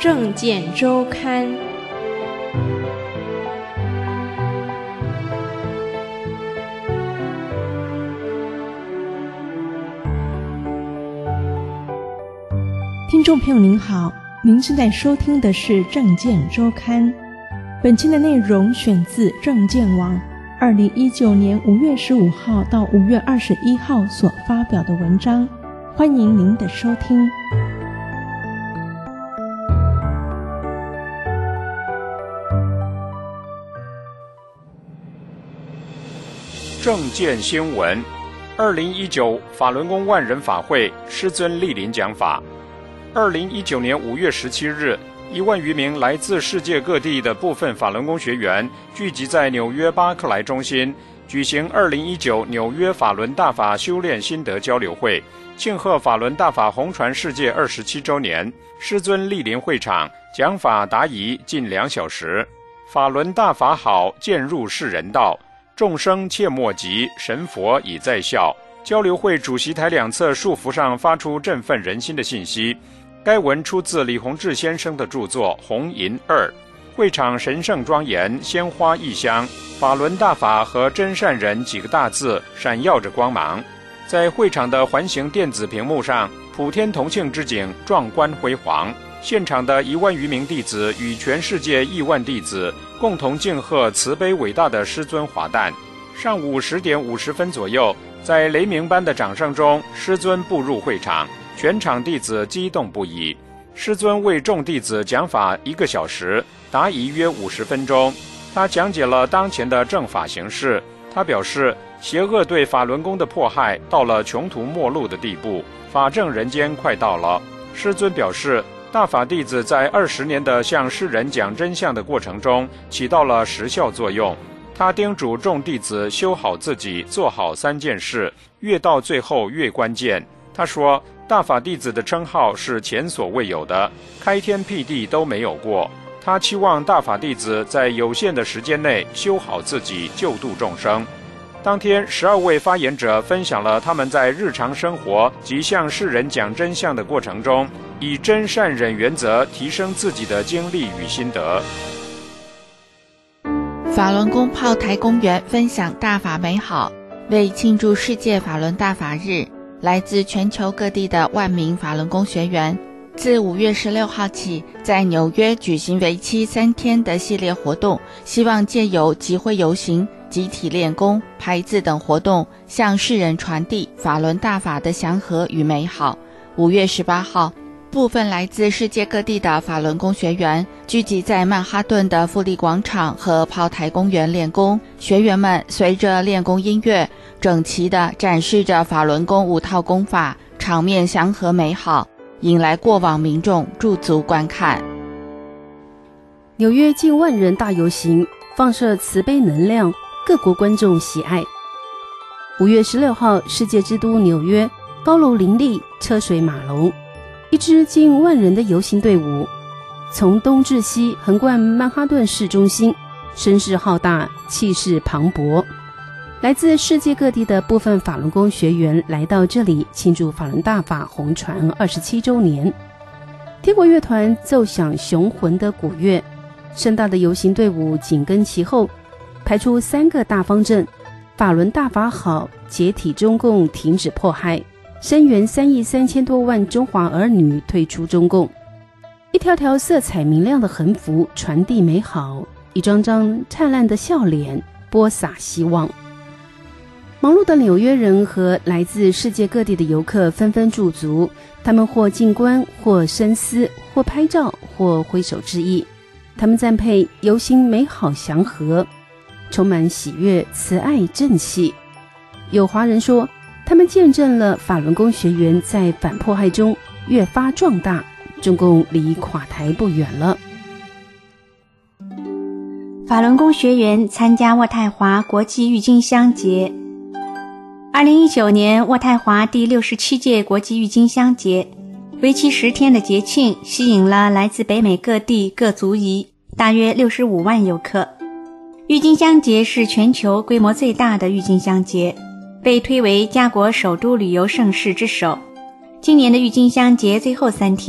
政见周刊。听众朋友您好，您正在收听的是政见周刊。本期的内容选自政见网2019年5月15号到5月21号所发表的文章，欢迎您的收听。 政见新闻：2019法轮功万人法会师尊莅临讲法。2019年5月17日，1万余名来自世界各地的部分法轮功学员聚集在纽约巴克莱中心，举行2019纽约法轮大法修炼心得交流会，庆贺法轮大法红传世界27周年。师尊莅临会场，讲法答疑近2小时。法轮大法好，渐入世人道，众生切莫急，神佛已在笑。交流会主席台两侧束缚上发出振奋人心的信息。该文出自李洪志先生的著作《红银2》。会场神圣庄严，鲜花异香，法轮大法和真善人几个大字闪耀着光芒。在会场的环形电子屏幕上，普天同庆之景壮观辉煌。现场的1万余名弟子与全世界亿万弟子共同敬贺慈悲伟大的师尊华诞。上午10点50分左右，在雷鸣般的掌声中，师尊步入会场，全场弟子激动不已。师尊为众弟子讲法1个小时，答疑约50分钟。他讲解了当前的正法形势。他表示，邪恶对法轮功的迫害到了穷途末路的地步，法正人间快到了。师尊表示，大法弟子在20年的向世人讲真相的过程中起到了实效作用。他叮嘱众弟子修好自己，做好3件事，越到最后越关键。他说，大法弟子的称号是前所未有的，开天辟地都没有过。他期望大法弟子在有限的时间内修好自己，救度众生。当天12位发言者分享了他们在日常生活及向世人讲真相的过程中，以真善忍原则提升自己的经历与心得。 法轮功炮台公园分享大法美好。为庆祝世界法轮大法日，来自全球各地的万名法轮功学员自5月16号起在纽约举行为期3天的系列活动，希望借由集会游行、集体练功、排字等活动，向世人传递法轮大法的祥和与美好。5月18号，部分来自世界各地的法轮功学员聚集在曼哈顿的富丽广场和炮台公园练功。学员们随着练功音乐，整齐地展示着法轮功5套功法，场面祥和美好，引来过往民众驻足观看。 纽约近万人大游行，放射慈悲能量，各国观众喜爱。5月16号，世界之都纽约高楼林立，车水马龙，一支近万人的游行队伍从东至西横贯曼哈顿市中心，声势浩大，气势磅礴。来自世界各地的部分法轮功学员来到这里庆祝法轮大法红传27周年。天国乐团奏响雄浑的鼓乐，盛大的游行队伍紧跟其后，排出3个大方阵：法轮大法好，解体中共，停止迫害，声援3亿3千多万中华儿女退出中共。一条条色彩明亮的横幅传递美好，一张张灿烂的笑脸播撒希望。忙碌的纽约人和来自世界各地的游客纷纷驻足，他们或静观，或深思，或拍照，或挥手致意。他们赞佩游行美好祥和，充满喜悦、慈爱、正气。有华人说，他们见证了法轮功学员在反迫害中越发壮大，中共离垮台不远了。 法轮功学员参加渥太华国际郁金香节。2019年渥太华第67届国际郁金香节，为期10天的节庆吸引了来自北美各地各族裔大约65万游客。郁金香节是全球规模最大的郁金香节，被推为家国首都旅游盛事之首。今年的郁金香节最后3天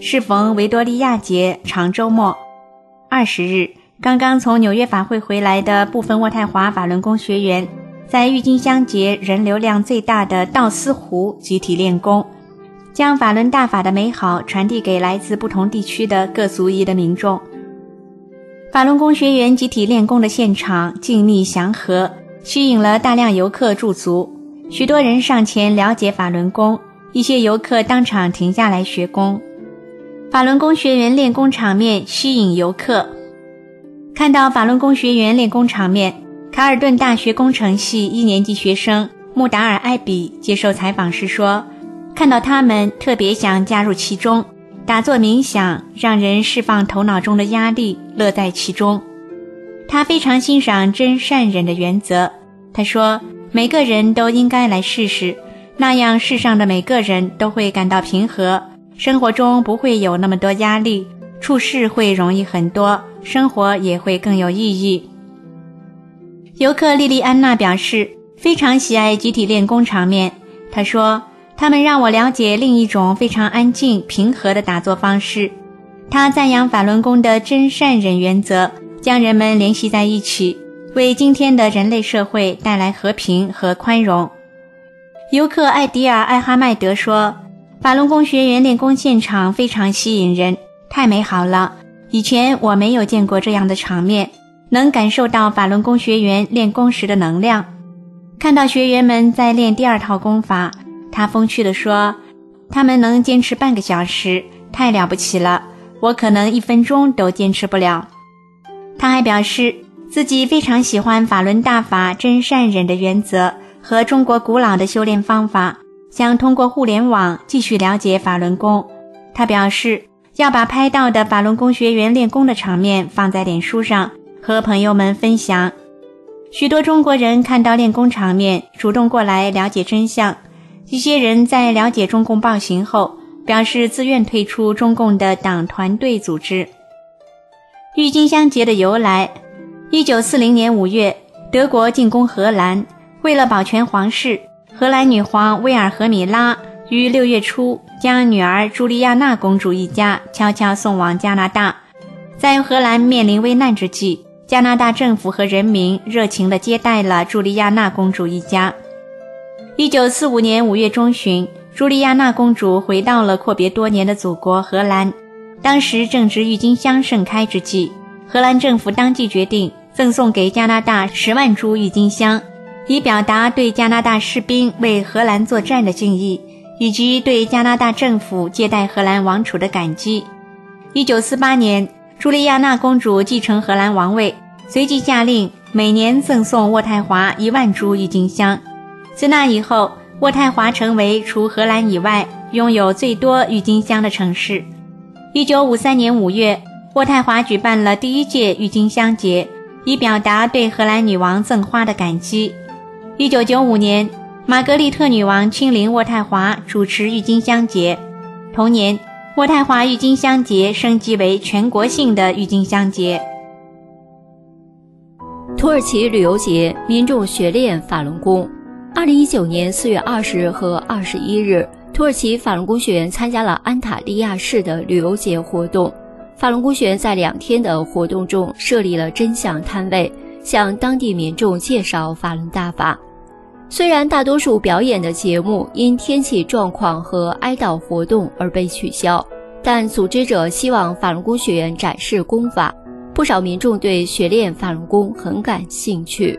适逢维多利亚节长周末。20日，刚刚从纽约法会回来的部分渥太华法轮功学员，在郁金香节人流量最大的道斯湖集体练功，将法轮大法的美好传递给来自不同地区的各族裔的民众。法轮功学员集体练功的现场静谧祥和，吸引了大量游客驻足，许多人上前了解法轮功，一些游客当场停下来学功。法轮功学员练功场面吸引游客。看到法轮功学员练功场面，卡尔顿大学工程系1年级学生穆达尔·艾比接受采访时说，看到他们特别想加入其中，打坐冥想，让人释放头脑中的压力，乐在其中。他非常欣赏真善忍的原则。他说，每个人都应该来试试，那样世上的每个人都会感到平和，生活中不会有那么多压力，处事会容易很多，生活也会更有意义。游客莉莉安娜表示，非常喜爱集体练功场面。她说，他们让我了解另一种非常安静平和的打坐方式。他赞扬法轮功的真善忍原则，将人们联系在一起，为今天的人类社会带来和平和宽容。游客艾迪尔·艾哈迈德说，法轮功学员练功现场非常吸引人，太美好了，以前我没有见过这样的场面，能感受到法轮功学员练功时的能量。看到学员们在练第二套功法，他风趣地说，他们能坚持半个小时，太了不起了，我可能1分钟都坚持不了。他还表示，自己非常喜欢法轮大法真善忍的原则和中国古老的修炼方法，想通过互联网继续了解法轮功。他表示，要把拍到的法轮功学员练功的场面放在脸书上，和朋友们分享。许多中国人看到练功场面，主动过来了解真相。一些人在了解中共暴行后，表示自愿退出中共的党团队组织。郁金香节的由来：1940年5月，德国进攻荷兰，为了保全皇室，荷兰女皇威尔赫米拉于6月初将女儿朱莉亚娜公主一家悄悄送往加拿大。在荷兰面临危难之际，加拿大政府和人民热情地接待了朱莉亚娜公主一家。1945年5月中旬，朱莉亚娜公主回到了阔别多年的祖国荷兰。当时正值郁金香盛开之际，荷兰政府当即决定赠送给加拿大10万株郁金香，以表达对加拿大士兵为荷兰作战的敬意，以及对加拿大政府接待荷兰王储的感激。1948年，朱莉亚娜公主继承荷兰王位，随即下令每年赠送渥太华1万株郁金香。自那以后，渥太华成为除荷兰以外拥有最多郁金香的城市。1953年5月，渥太华举办了第1届郁金香节，以表达对荷兰女王赠花的感激。1995年，玛格丽特女王亲临渥太华主持郁金香节。同年，渥太华郁金香节升级为全国性的郁金香节。 土耳其旅游节，民众学练法轮功。2019年4月20日和21日，土耳其法轮功学员参加了安塔利亚市的旅游节活动。法轮功学员在2天的活动中设立了真相摊位，向当地民众介绍法轮大法。虽然大多数表演的节目因天气状况和哀悼活动而被取消，但组织者希望法轮功学员展示功法，不少民众对学练法轮功很感兴趣。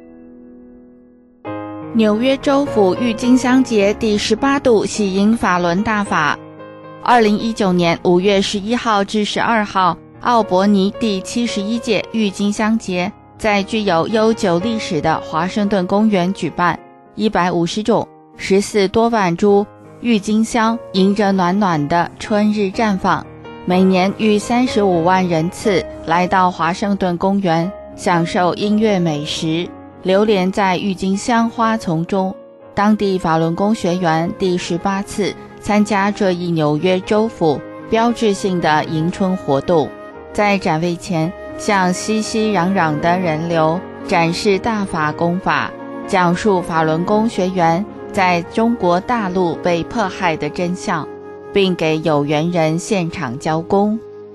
纽约州府郁金香节第18度喜迎法轮大法。2019年5月11号至12号，奥伯尼第71届郁金香节在具有悠久历史的华盛顿公园举办，150种14多万株郁金香迎着暖暖的春日绽放，每年逾35万人次来到华盛顿公园，享受音乐美食，流连在郁金香花丛中。当地法轮功学员第18次参加这一纽约州府标志性的迎春活动，在展位前向熙熙攘攘的人流展示大法功法，讲述法轮功学员在中国大陆被迫害的真相。 并给有缘人现场交功。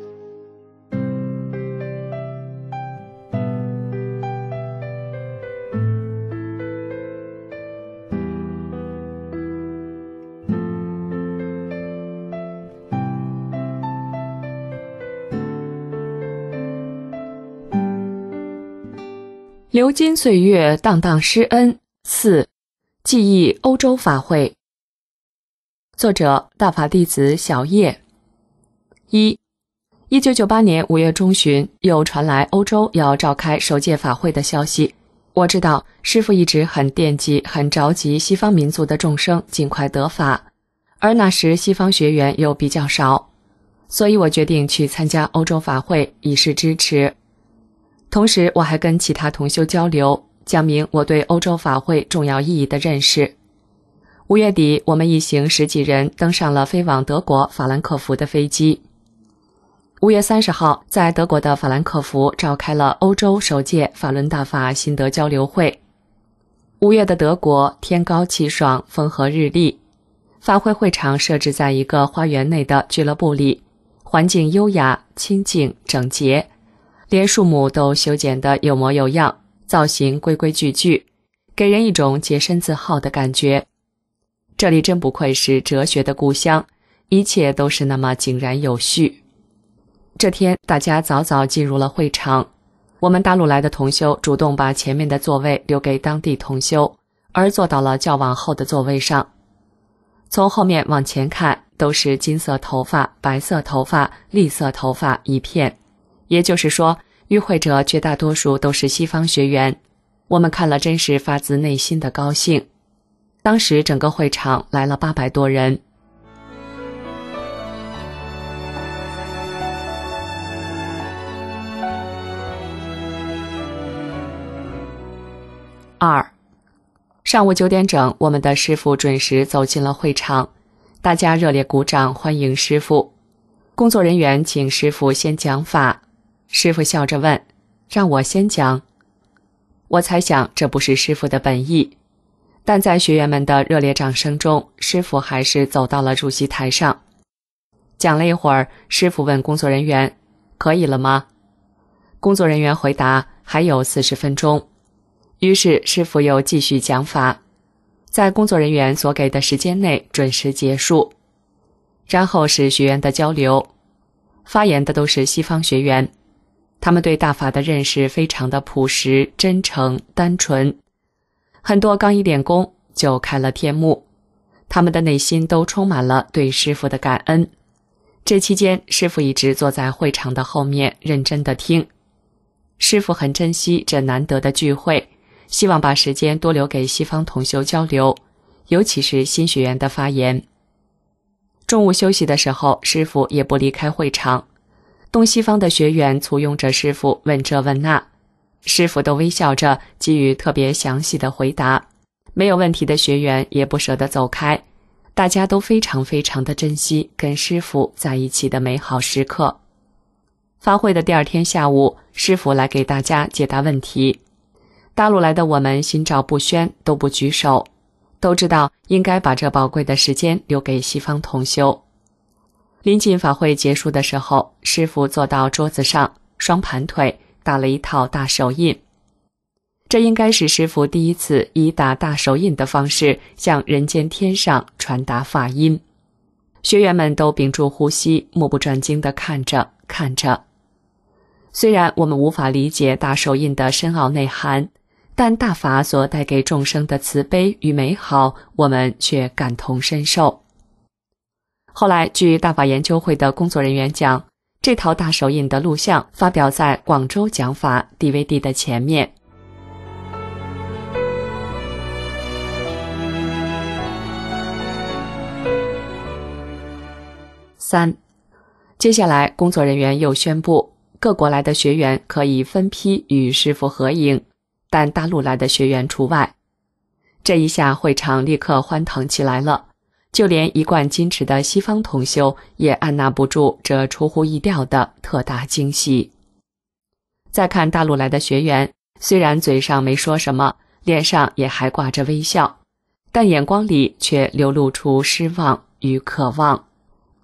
流金岁月，荡荡施恩。4. 记忆欧洲法会。作者：大法弟子小叶。1998年5月中旬，又传来欧洲要召开首届法会的消息。我知道师父一直很惦记、很着急西方民族的众生尽快得法，而那时西方学员又比较少，所以我决定去参加欧洲法会，以示支持。同时我还跟其他同修交流，讲明我对欧洲法会重要意义的认识。5月底，我们一行10几人登上了飞往德国法兰克福的飞机。5月30号，在德国的法兰克福召开了欧洲首届法轮大法心得交流会。5月的德国天高气爽，风和日丽，法会会场设置在一个花园内的俱乐部里，环境优雅、清静、整洁，连树木都修剪得有模有样，造型规规矩矩，给人一种洁身自好的感觉。这里真不愧是哲学的故乡，一切都是那么井然有序。这天大家早早进入了会场，我们大陆来的同修主动把前面的座位留给当地同修，而坐到了较往后的座位上。从后面往前看，都是金色头发、白色头发、栗色头发一片，也就是说与会者绝大多数都是西方学员。我们看了真是发自内心的高兴。当时整个会场来了800多人。2. 上午9点整，我们的师父准时走进了会场，大家热烈鼓掌欢迎师父。工作人员请师父先讲法，师父笑着问：“让我先讲？”我猜想这不是师父的本意，但在学员们的热烈掌声中，师父还是走到了主席台上。讲了一会儿，师父问工作人员：“可以了吗？”工作人员回答：“还有40分钟。”于是师父又继续讲法，在工作人员所给的时间内准时结束。然后是学员的交流，发言的都是西方学员，他们对大法的认识非常的朴实、真诚、单纯，很多刚一练功就开了天目，他们的内心都充满了对师父的感恩。这期间，师父一直坐在会场的后面认真地听。师父很珍惜这难得的聚会，希望把时间多留给西方同修交流，尤其是新学员的发言。中午休息的时候，师父也不离开会场，东西方的学员簇拥着师父问这问那，师父都微笑着给予特别详细的回答，没有问题的学员也不舍得走开，大家都非常非常的珍惜跟师父在一起的美好时刻。法会的第2天下午，师父来给大家解答问题。大陆来的我们心照不宣，都不举手，都知道应该把这宝贵的时间留给西方同修。临近法会结束的时候，师父坐到桌子上，双盘腿打了一套大手印。这应该是师父第一次以打大手印的方式向人间天上传达法音。学员们都屏住呼吸，目不转睛地看着。虽然我们无法理解大手印的深奥内涵，但大法所带给众生的慈悲与美好，我们却感同身受。后来据大法研究会的工作人员讲，这套大手印的录像发表在广州讲法 DVD 的前面。3. 接下来工作人员又宣布，各国来的学员可以分批与师父合影，但大陆来的学员除外。这一下会场立刻欢腾起来了，就连一贯矜持的西方同修也按捺不住这出乎意料的特大惊喜。再看大陆来的学员，虽然嘴上没说什么，脸上也还挂着微笑，但眼光里却流露出失望与渴望，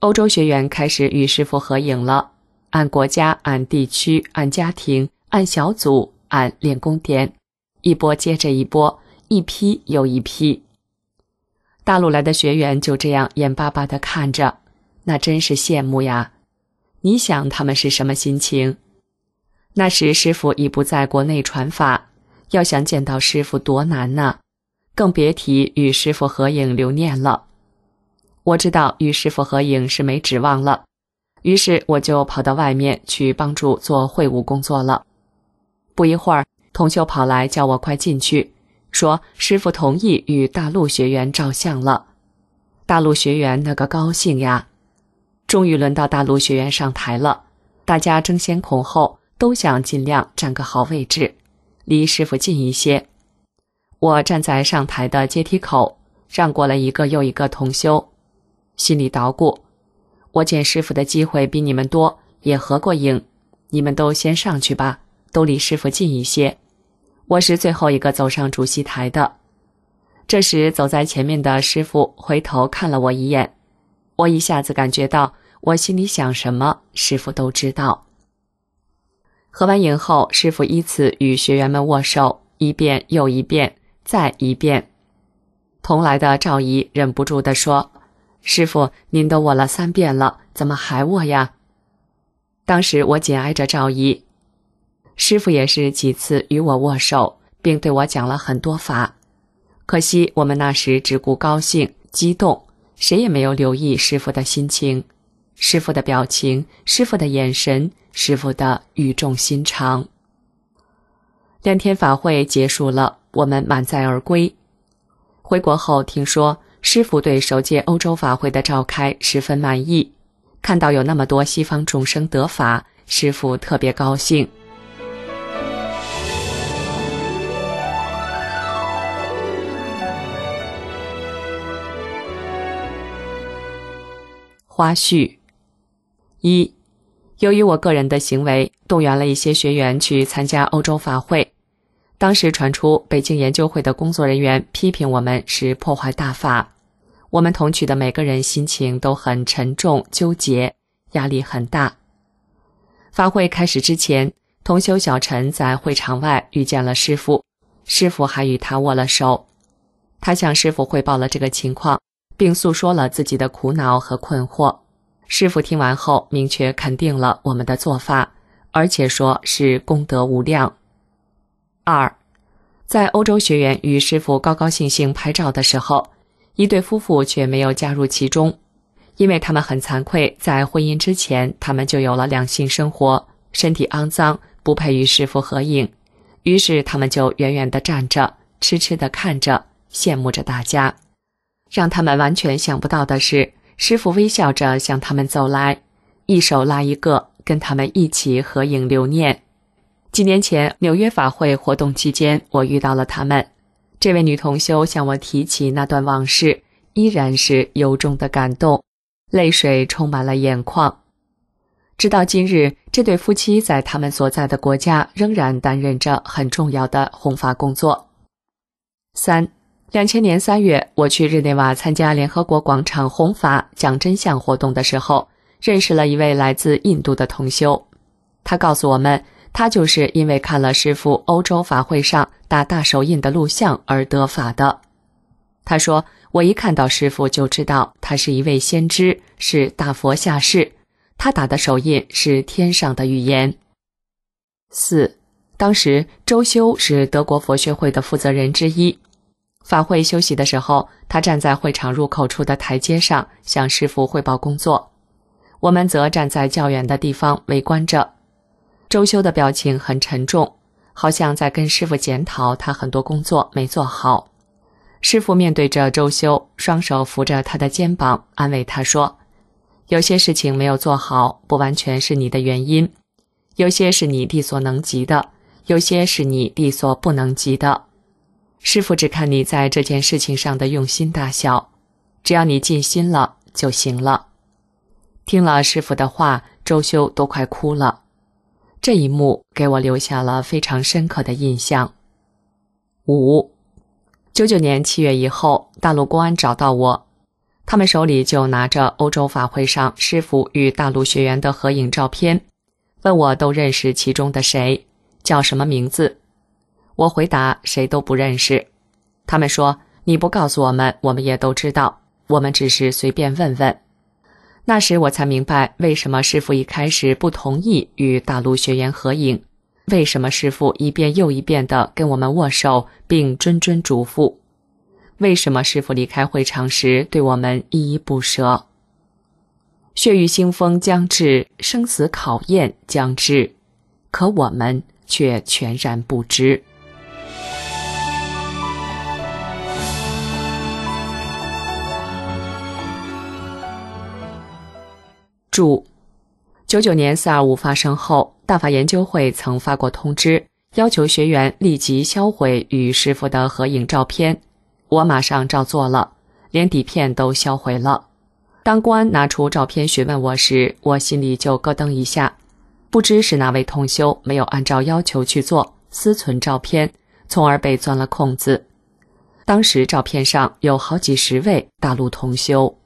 欧洲学员开始与师傅合影了，按国家、按地区、按家庭、按小组、按练功点，一波接着一波，一批又一批。大陆来的学员就这样眼巴巴地看着，那真是羡慕呀。你想他们是什么心情？那时师傅已不在国内传法，要想见到师傅多难呢，更别提与师傅合影留念了。我知道与师傅合影是没指望了，于是我就跑到外面去帮助做会务工作了。不一会儿，同修跑来叫我快进去，说师傅同意与大陆学员照相了。大陆学员那个高兴呀！终于轮到大陆学员上台了，大家争先恐后，都想尽量占个好位置，离师傅近一些。我站在上台的阶梯口，让过了一个又一个同修，心里捣鼓，我见师傅的机会比你们多，也合过影，你们都先上去吧，都离师傅近一些。我是最后一个走上主席台的。这时走在前面的师傅回头看了我一眼，我一下子感觉到我心里想什么，师傅都知道。合完影后，师傅依次与学员们握手，一遍又一遍，再一遍。同来的赵姨忍不住地说，师傅，您都握了3遍了，怎么还握呀？当时我紧挨着赵姨，师傅也是几次与我握手，并对我讲了很多法。可惜我们那时只顾高兴激动，谁也没有留意师傅的心情，师傅的表情，师傅的眼神，师傅的语重心长。2天法会结束了，我们满载而归。回国后听说师傅对首届欧洲法会的召开十分满意，看到有那么多西方众生得法，师傅特别高兴。花絮1，由于我个人的行为，动员了一些学员去参加欧洲法会。当时传出北京研究会的工作人员批评我们是破坏大法，我们同去的每个人心情都很沉重纠结，压力很大。法会开始之前，同修小陈在会场外遇见了师傅，师傅还与他握了手。他向师傅汇报了这个情况，并诉说了自己的苦恼和困惑。师傅听完后明确肯定了我们的做法，而且说是功德无量。2，在欧洲学员与师傅高高兴兴拍照的时候，一对夫妇却没有加入其中，因为他们很惭愧，在婚姻之前他们就有了两性生活，身体肮脏，不配与师傅合影，于是他们就远远地站着，痴痴地看着，羡慕着大家。让他们完全想不到的是，师傅微笑着向他们走来，一手拉一个，跟他们一起合影留念。几年前纽约法会活动期间，我遇到了他们。这位女同修向我提起那段往事，依然是由衷的感动，泪水充满了眼眶。直到今日，这对夫妻在他们所在的国家仍然担任着很重要的弘法工作。3， 2000年3月，我去日内瓦参加联合国广场弘法讲真相活动的时候，认识了一位来自印度的同修。他告诉我们，他就是因为看了师父欧洲法会上打大手印的录像而得法的。他说，我一看到师父就知道他是一位先知，是大佛下世，他打的手印是天上的语言。4，当时周修是德国佛学会的负责人之一。法会休息的时候，他站在会场入口处的台阶上向师父汇报工作，我们则站在较远的地方围观着。周修的表情很沉重，好像在跟师父检讨他很多工作没做好。师父面对着周修，双手扶着他的肩膀，安慰他说，有些事情没有做好，不完全是你的原因，有些是你力所能及的，有些是你力所不能及的。师父只看你在这件事情上的用心大小，只要你尽心了就行了。听了师父的话，周修都快哭了。这一幕给我留下了非常深刻的印象。5，99年7月以后，大陆公安找到我， 他们手里就拿着欧洲法会上师父与大陆学员的合影照片，问我都认识其中的谁，叫什么名字。我回答谁都不认识。他们说你不告诉我们，我们也都知道，我们只是随便问问。那时我才明白为什么师父一开始不同意与大陆学员合影，为什么师父一遍又一遍地跟我们握手并谆谆嘱咐，为什么师父离开会场时对我们依依不舍。血雨腥风将至，生死考验将至，可我们却全然不知。注：99年425发生后，大法研究会曾发过通知，要求学员立即销毁与师父的合影照片。我马上照做了，连底片都销毁了。当公安拿出照片询问我时，我心里就咯噔一下，不知是哪位同修没有按照要求去做，私存照片，从而被钻了空子。当时照片上有好几十位大陆同修。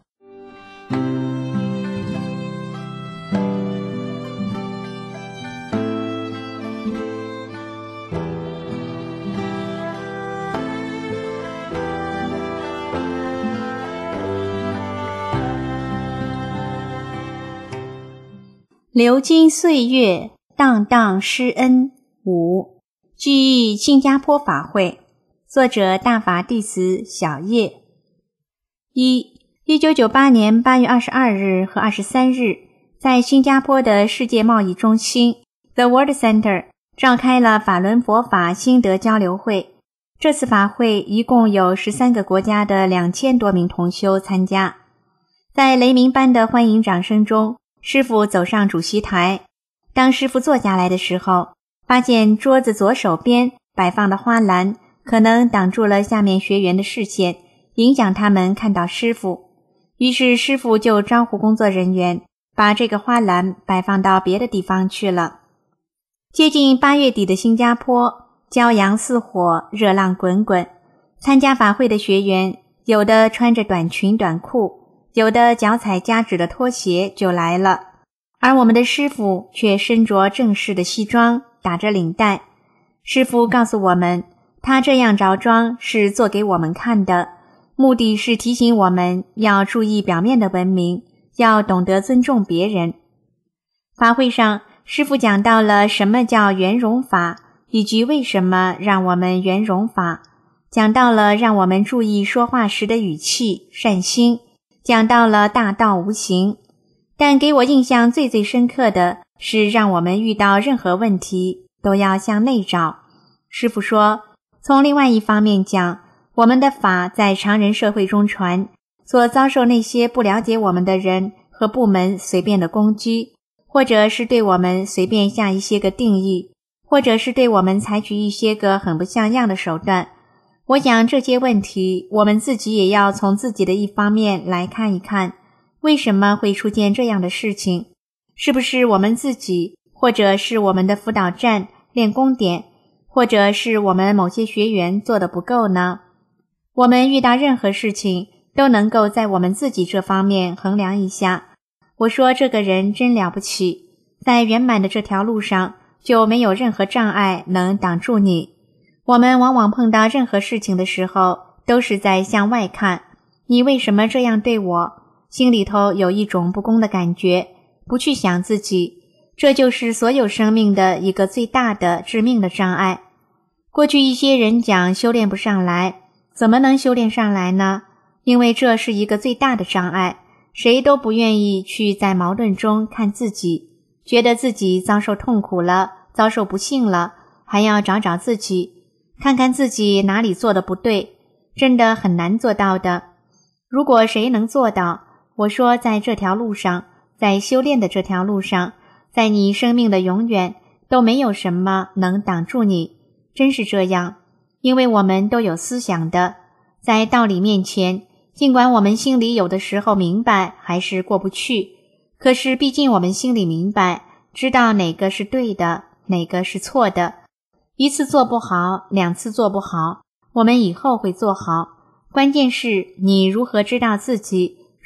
流金岁月，荡荡施恩。5. 聚义新加坡法会，作者大法弟子小叶。1998年8月22日和23日，在新加坡的世界贸易中心 The World Center 召开了法轮佛法心得交流会。这次法会一共有13个国家的2000多名同修参加。在雷鸣般的欢迎掌声中，师父走上主席台。当师父坐下来的时候，发现桌子左手边摆放的花篮可能挡住了下面学员的视线，影响他们看到师父。于是师父就招呼工作人员把这个花篮摆放到别的地方去了。接近8月底的新加坡，骄阳似火，热浪滚滚。参加法会的学员，有的穿着短裙短裤，有的脚踩夹趾的拖鞋就来了，而我们的师父却身着正式的西装，打着领带。师父告诉我们，他这样着装是做给我们看的，目的是提醒我们要注意表面的文明，要懂得尊重别人。法会上，师父讲到了什么叫圆融法，以及为什么让我们圆融法，讲到了让我们注意说话时的语气、善心，讲到了大道无形。但给我印象最深刻的是让我们遇到任何问题都要向内找。师父说，从另外一方面讲，我们的法在常人社会中传，所遭受那些不了解我们的人和部门随便的攻击，或者是对我们随便下一些个定义，或者是对我们采取一些个很不像样的手段。我想这些问题我们自己也要从自己的一方面来看一看，为什么会出现这样的事情？是不是我们自己，或者是我们的辅导站、练功点，或者是我们某些学员做得不够呢？我们遇到任何事情都能够在我们自己这方面衡量一下。我说这个人真了不起，在圆满的这条路上就没有任何障碍能挡住你。我们往往碰到任何事情的时候都是在向外看，你为什么这样对我？心里头有一种不公的感觉，不去想自己，这就是所有生命的一个最大的致命的障碍。过去一些人讲修炼不上来，怎么能修炼上来呢？因为这是一个最大的障碍，谁都不愿意去在矛盾中看自己，觉得自己遭受痛苦了，遭受不幸了，还要找找自己，看看自己哪里做的不对，真的很难做到的。如果谁能做到，我说在这条路上，在修炼的这条路上，在你生命的永远，都没有什么能挡住你，真是这样。因为我们都有思想的，在道理面前，尽管我们心里有的时候明白还是过不去，可是毕竟我们心里明白，知道哪个是对的，哪个是错的。一次做不好，2次做不好，我们以后会做好。关键是你如何知道自己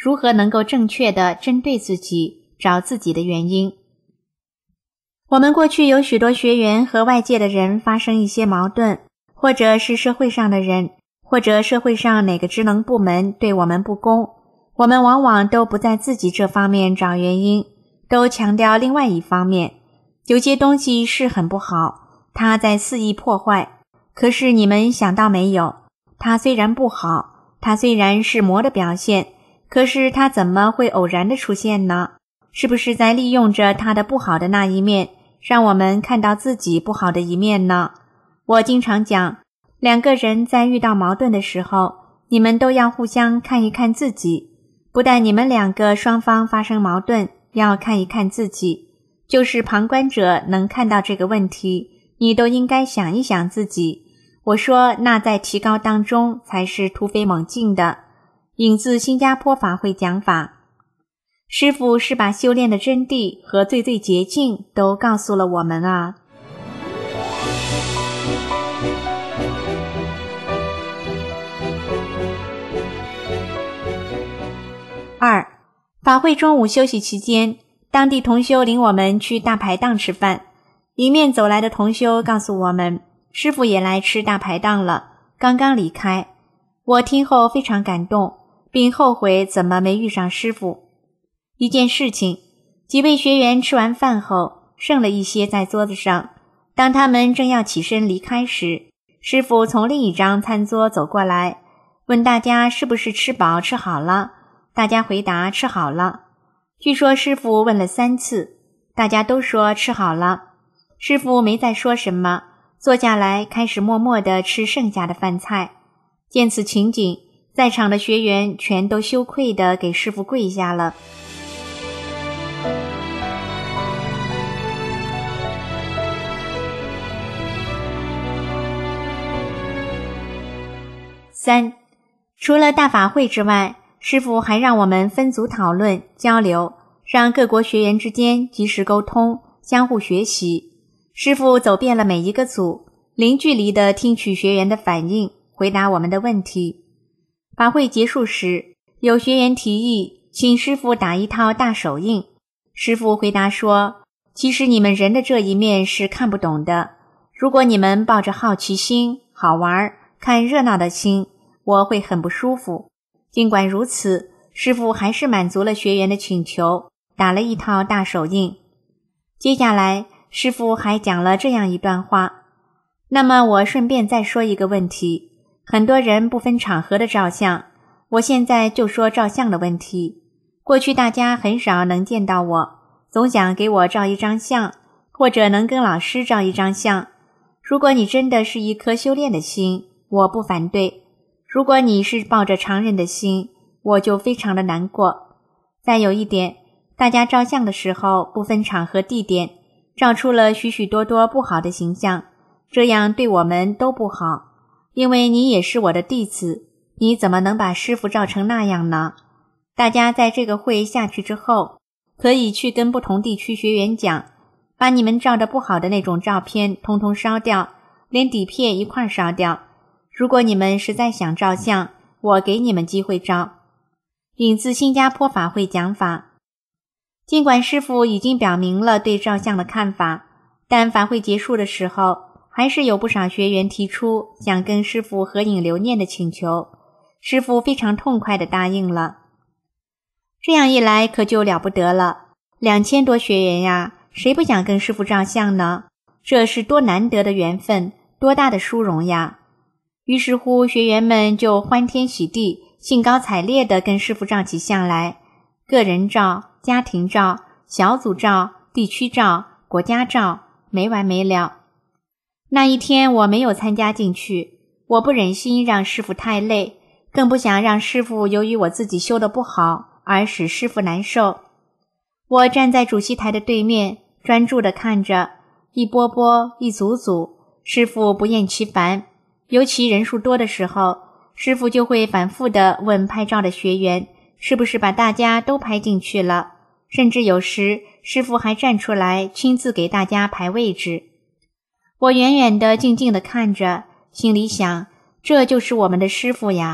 如何能够正确地针对自己，找自己的原因。我们过去有许多学员和外界的人发生一些矛盾，或者是社会上的人，或者社会上哪个职能部门对我们不公，我们往往都不在自己这方面找原因，都强调另外一方面。有些东西是很不好，它在肆意破坏，可是你们想到没有，它虽然不好，它虽然是魔的表现，可是它怎么会偶然的出现呢？是不是在利用着它的不好的那一面，让我们看到自己不好的一面呢？我经常讲，两个人在遇到矛盾的时候，你们都要互相看一看自己，不但你们两个双方发生矛盾，要看一看自己，就是旁观者能看到这个问题，你都应该想一想自己。我说那在提高当中才是突飞猛进的。引自新加坡法会讲法，师父是把修炼的真谛和最捷径都告诉了我们啊。2. 法会中午休息期间，当地同修领我们去大排档吃饭。迎面走来的同修告诉我们，师父也来吃大排档了，刚刚离开。我听后非常感动，并后悔怎么没遇上师父。一件事情，几位学员吃完饭后，剩了一些在桌子上。当他们正要起身离开时，师父从另一张餐桌走过来，问大家是不是吃饱吃好了。大家回答吃好了。据说师父问了3次，大家都说吃好了。师父没再说什么，坐下来开始默默地吃剩下的饭菜。见此情景，在场的学员全都羞愧地给师父跪下了。3. 除了大法会之外，师父还让我们分组讨论交流，让各国学员之间及时沟通，相互学习。师父走遍了每一个组，零距离地听取学员的反应，回答我们的问题。法会结束时，有学员提议请师父打一套大手印。师父回答说，其实你们人的这一面是看不懂的，如果你们抱着好奇心、好玩、看热闹的心，我会很不舒服。尽管如此，师父还是满足了学员的请求，打了一套大手印。接下来，师父还讲了这样一段话。那么我顺便再说一个问题，很多人不分场合的照相，我现在就说照相的问题。过去大家很少能见到我，总想给我照一张相，或者能跟老师照一张相。如果你真的是一颗修炼的心，我不反对。如果你是抱着常人的心，我就非常的难过。再有一点，大家照相的时候不分场合地点，照出了许许多多不好的形象，这样对我们都不好。因为你也是我的弟子，你怎么能把师父照成那样呢？大家在这个会下去之后，可以去跟不同地区学员讲，把你们照的不好的那种照片通通烧掉，连底片一块烧掉。如果你们实在想照相，我给你们机会照。引自新加坡法会讲法。尽管师父已经表明了对照相的看法，但法会结束的时候，还是有不少学员提出想跟师父合影留念的请求。师父非常痛快地答应了。这样一来可就了不得了，2000多学员呀，谁不想跟师父照相呢？这是多难得的缘分，多大的殊荣呀！于是乎，学员们就欢天喜地、兴高采烈地跟师父照起相来，个人照、家庭照、小组照、地区照、国家照，没完没了。那一天我没有参加进去，我不忍心让师父太累，更不想让师父由于我自己修得不好而使师父难受。我站在主席台的对面，专注地看着，一波波、一组组，师父不厌其烦。尤其人数多的时候，师父就会反复地问拍照的学员，是不是把大家都拍进去了，甚至有时师父还站出来亲自给大家排位置。我远远地静静地看着，心里想，这就是我们的师父呀，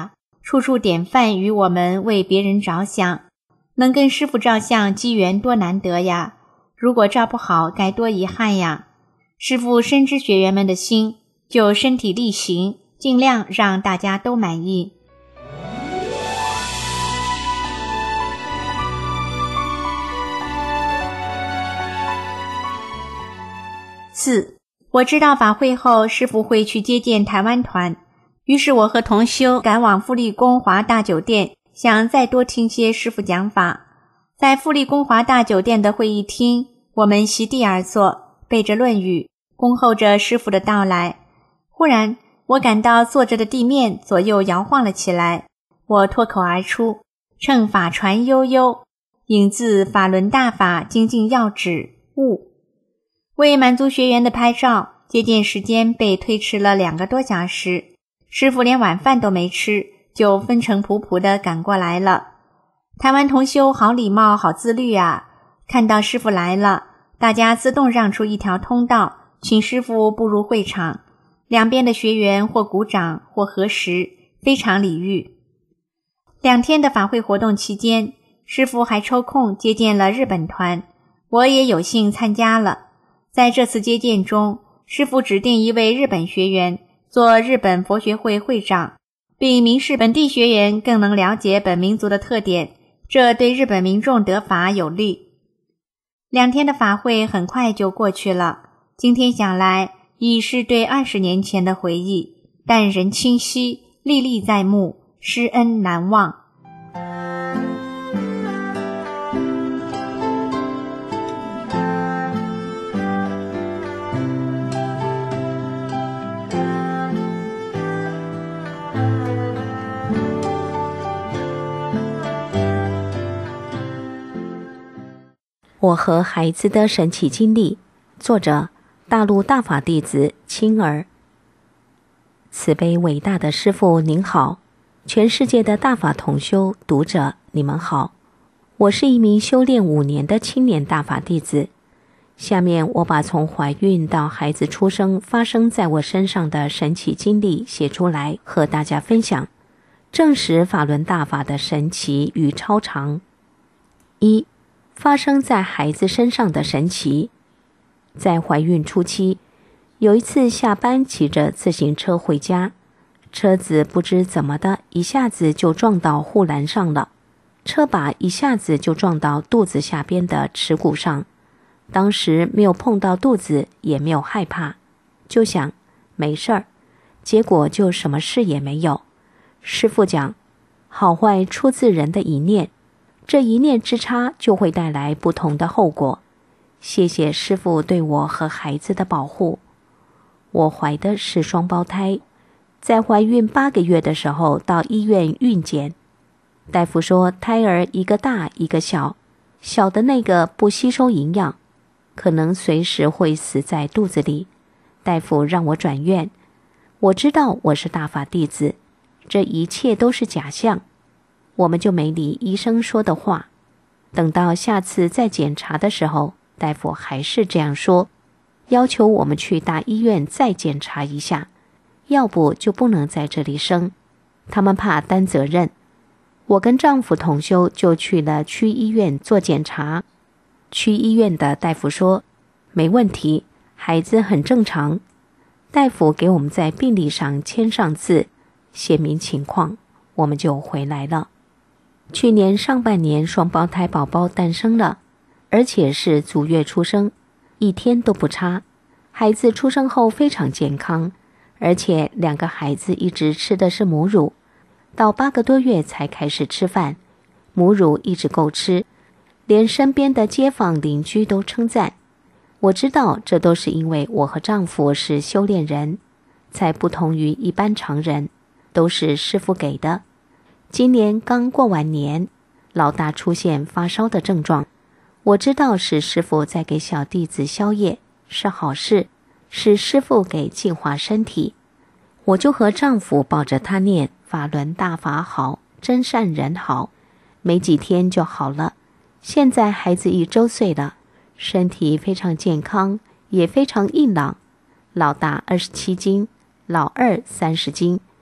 处处典范于我们为别人着想。能跟师父照相，机缘多难得呀！如果照不好，该多遗憾呀！师父深知学员们的心，就身体力行，尽量让大家都满意。4. 我知道法会后师父会去接见台湾团，于是我和同修赶往富丽宫华大酒店，想再多听些师父讲法。在富丽宫华大酒店的会议厅，我们席地而坐，背着论语，恭候着师父的到来。忽然我感到坐着的地面左右摇晃了起来，我脱口而出：乘法传悠悠，引自法轮大法精进要旨悟。为满足学员的拍照，接见时间被推迟了2个多小时，师父连晚饭都没吃，就风尘仆仆地赶过来了。台湾同修好礼貌好自律啊，看到师父来了，大家自动让出一条通道，请师父步入会场，两边的学员或鼓掌或合十，非常礼遇。2天的法会活动期间，师父还抽空接见了日本团，我也有幸参加了。在这次接见中，师父指定一位日本学员做日本佛学会会长，并明示本地学员更能了解本民族的特点，这对日本民众得法有利。2天的法会很快就过去了，今天想来已是对20年前的回忆，但仍清晰，历历在目，师恩难忘。 我和孩子的神奇经历，作者大陆大法弟子青儿。慈悲伟大的师父您好，全世界的大法同修读者你们好，我是一名修炼5年的青年大法弟子。下面我把从怀孕到孩子出生发生在我身上的神奇经历写出来和大家分享，证实法轮大法的神奇与超常。1. 发生在孩子身上的神奇。在怀孕初期，有一次下班骑着自行车回家，车子不知怎么的一下子就撞到护栏上了，车把一下子就撞到肚子下边的耻骨上。当时没有碰到肚子，也没有害怕，就想没事儿，结果就什么事也没有。师父讲，好坏出自人的一念，这一念之差就会带来不同的后果。谢谢师父对我和孩子的保护。我怀的是双胞胎，在怀孕8个月的时候到医院孕检，大夫说胎儿一个大一个小，小的那个不吸收营养，可能随时会死在肚子里。大夫让我转院。我知道我是大法弟子，这一切都是假象，我们就没理医生说的话。等到下次再检查的时候，大夫还是这样说，要求我们去大医院再检查一下，要不就不能在这里生。他们怕担责任。我跟丈夫同修就去了区医院做检查。区医院的大夫说没问题，孩子很正常。大夫给我们在病历上签上字，写明情况，我们就回来了。去年上半年双胞胎宝宝诞生了，而且是足月出生，1天都不差。孩子出生后非常健康，而且2个孩子一直吃的是母乳，到8个多月才开始吃饭，母乳一直够吃，连身边的街坊邻居都称赞。我知道这都是因为我和丈夫是修炼人，才不同于一般常人，都是师父给的。今年刚过完年，老大出现发烧的症状，我知道是师父在给小弟子消业，是好事，是师父给净化身体。我就和丈夫抱着他念法轮大法好，真善人好，没几天就好了。现在孩子1周岁了，身体非常健康，也非常硬朗。老大27斤，老二30斤，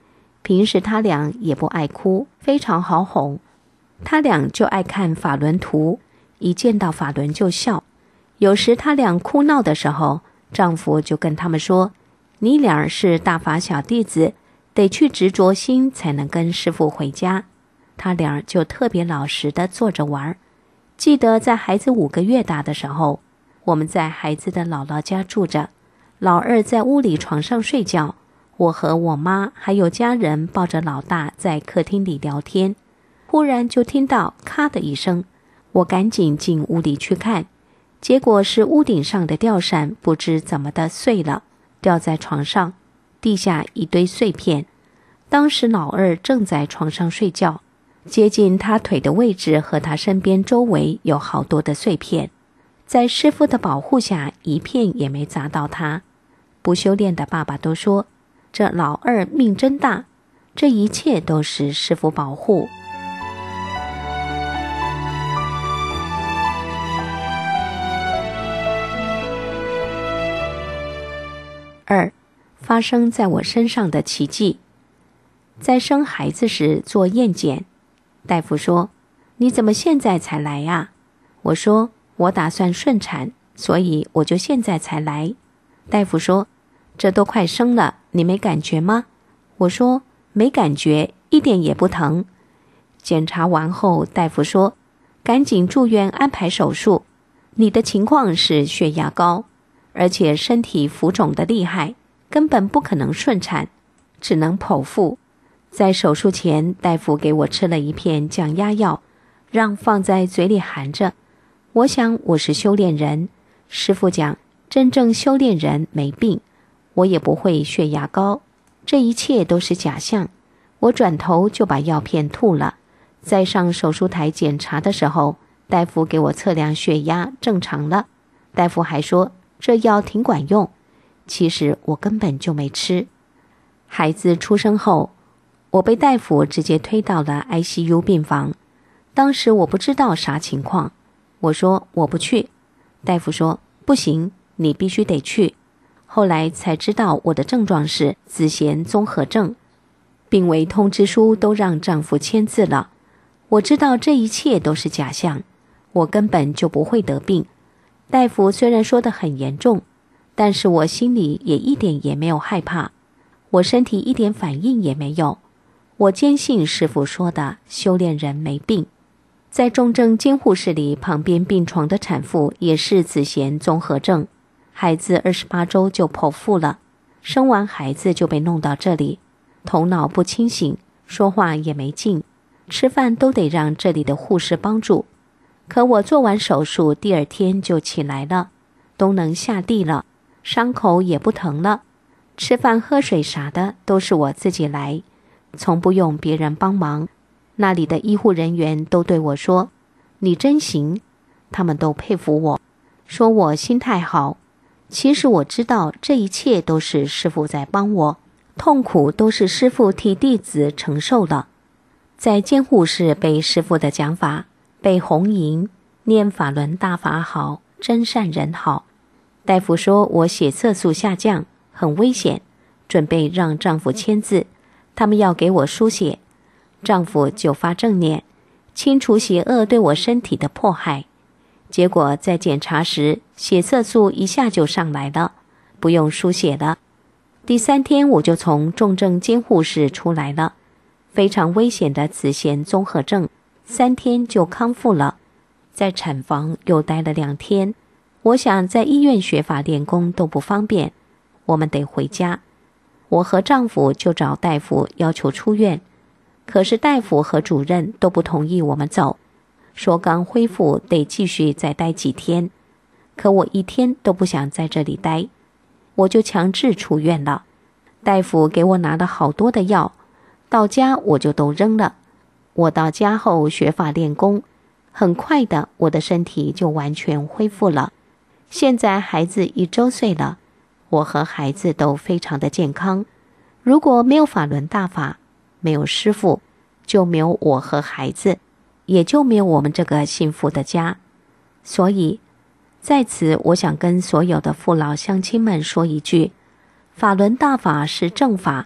平时他俩也不爱哭，非常好哄。他俩就爱看法轮图，一见到法轮就笑。有时他俩哭闹的时候，丈夫就跟他们说，你俩是大法小弟子，得去执着心才能跟师父回家。他俩就特别老实地坐着玩。记得在孩子5个月大的时候，我们在孩子的姥姥家住着，老二在屋里床上睡觉，我和我妈还有家人抱着老大在客厅里聊天。忽然就听到咔的一声，我赶紧进屋里去看，结果是屋顶上的吊扇不知怎么的碎了，掉在床上，地下一堆碎片。当时老二正在床上睡觉，接近他腿的位置和他身边周围有好多的碎片，在师父的保护下一片也没砸到他。不修炼的爸爸都说，这老二命真大，这一切都是师父保护。2. 发生在我身上的奇迹。在生孩子时做验检，大夫说，你怎么现在才来呀？我说，我打算顺产，所以我就现在才来。大夫说，这都快生了，你没感觉吗？我说，没感觉，一点也不疼。检查完后，大夫说，赶紧住院安排手术，你的情况是血压高，而且身体浮肿的厉害，根本不可能顺产，只能剖腹。在手术前，大夫给我吃了一片降压药，让放在嘴里含着。我想我是修炼人，师父讲真正修炼人没病，我也不会血压高，这一切都是假象。我转头就把药片吐了。在上手术台检查的时候，大夫给我测量血压，正常了。大夫还说这药挺管用，其实我根本就没吃。孩子出生后，我被大夫直接推到了 ICU 病房。当时我不知道啥情况，我说我不去。大夫说不行，你必须得去。后来才知道我的症状是子痫综合症，病危通知书都让丈夫签字了。我知道这一切都是假象，我根本就不会得病。大夫虽然说得很严重，但是我心里也一点也没有害怕，我身体一点反应也没有。我坚信师父说的修炼人没病。在重症监护室里，旁边病床的产妇也是子痫综合症，孩子28周就剖腹了，生完孩子就被弄到这里，头脑不清醒，说话也没劲，吃饭都得让这里的护士帮助。可我做完手术第2天就起来了，都能下地了，伤口也不疼了，吃饭喝水啥的都是我自己来，从不用别人帮忙。那里的医护人员都对我说，你真行，他们都佩服我，说我心态好。其实我知道这一切都是师父在帮我，痛苦都是师父替弟子承受了。在监护室被师父的讲法，被红银念法轮大法好，真善人好。大夫说我血色素下降，很危险，准备让丈夫签字，他们要给我输血。丈夫就发正念，清除邪恶对我身体的迫害。结果在检查时，血色素一下就上来了，不用输血了。第3天我就从重症监护室出来了，非常危险的子痫综合症，3天就康复了。在产房又待了2天，我想在医院学法练功都不方便，我们得回家。我和丈夫就找大夫要求出院，可是大夫和主任都不同意我们走，说刚恢复得继续再待几天。可我1天都不想在这里待，我就强制出院了。大夫给我拿了好多的药，到家我就都扔了。我到家后学法练功，很快的我的身体就完全恢复了。现在孩子1周岁了，我和孩子都非常的健康。如果没有法轮大法，没有师父，就没有我和孩子，也就没有我们这个幸福的家。所以在此我想跟所有的父老乡亲们说一句，法轮大法是正法，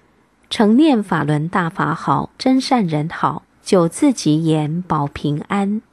常念法轮大法好，真善人好，久自己言保平安。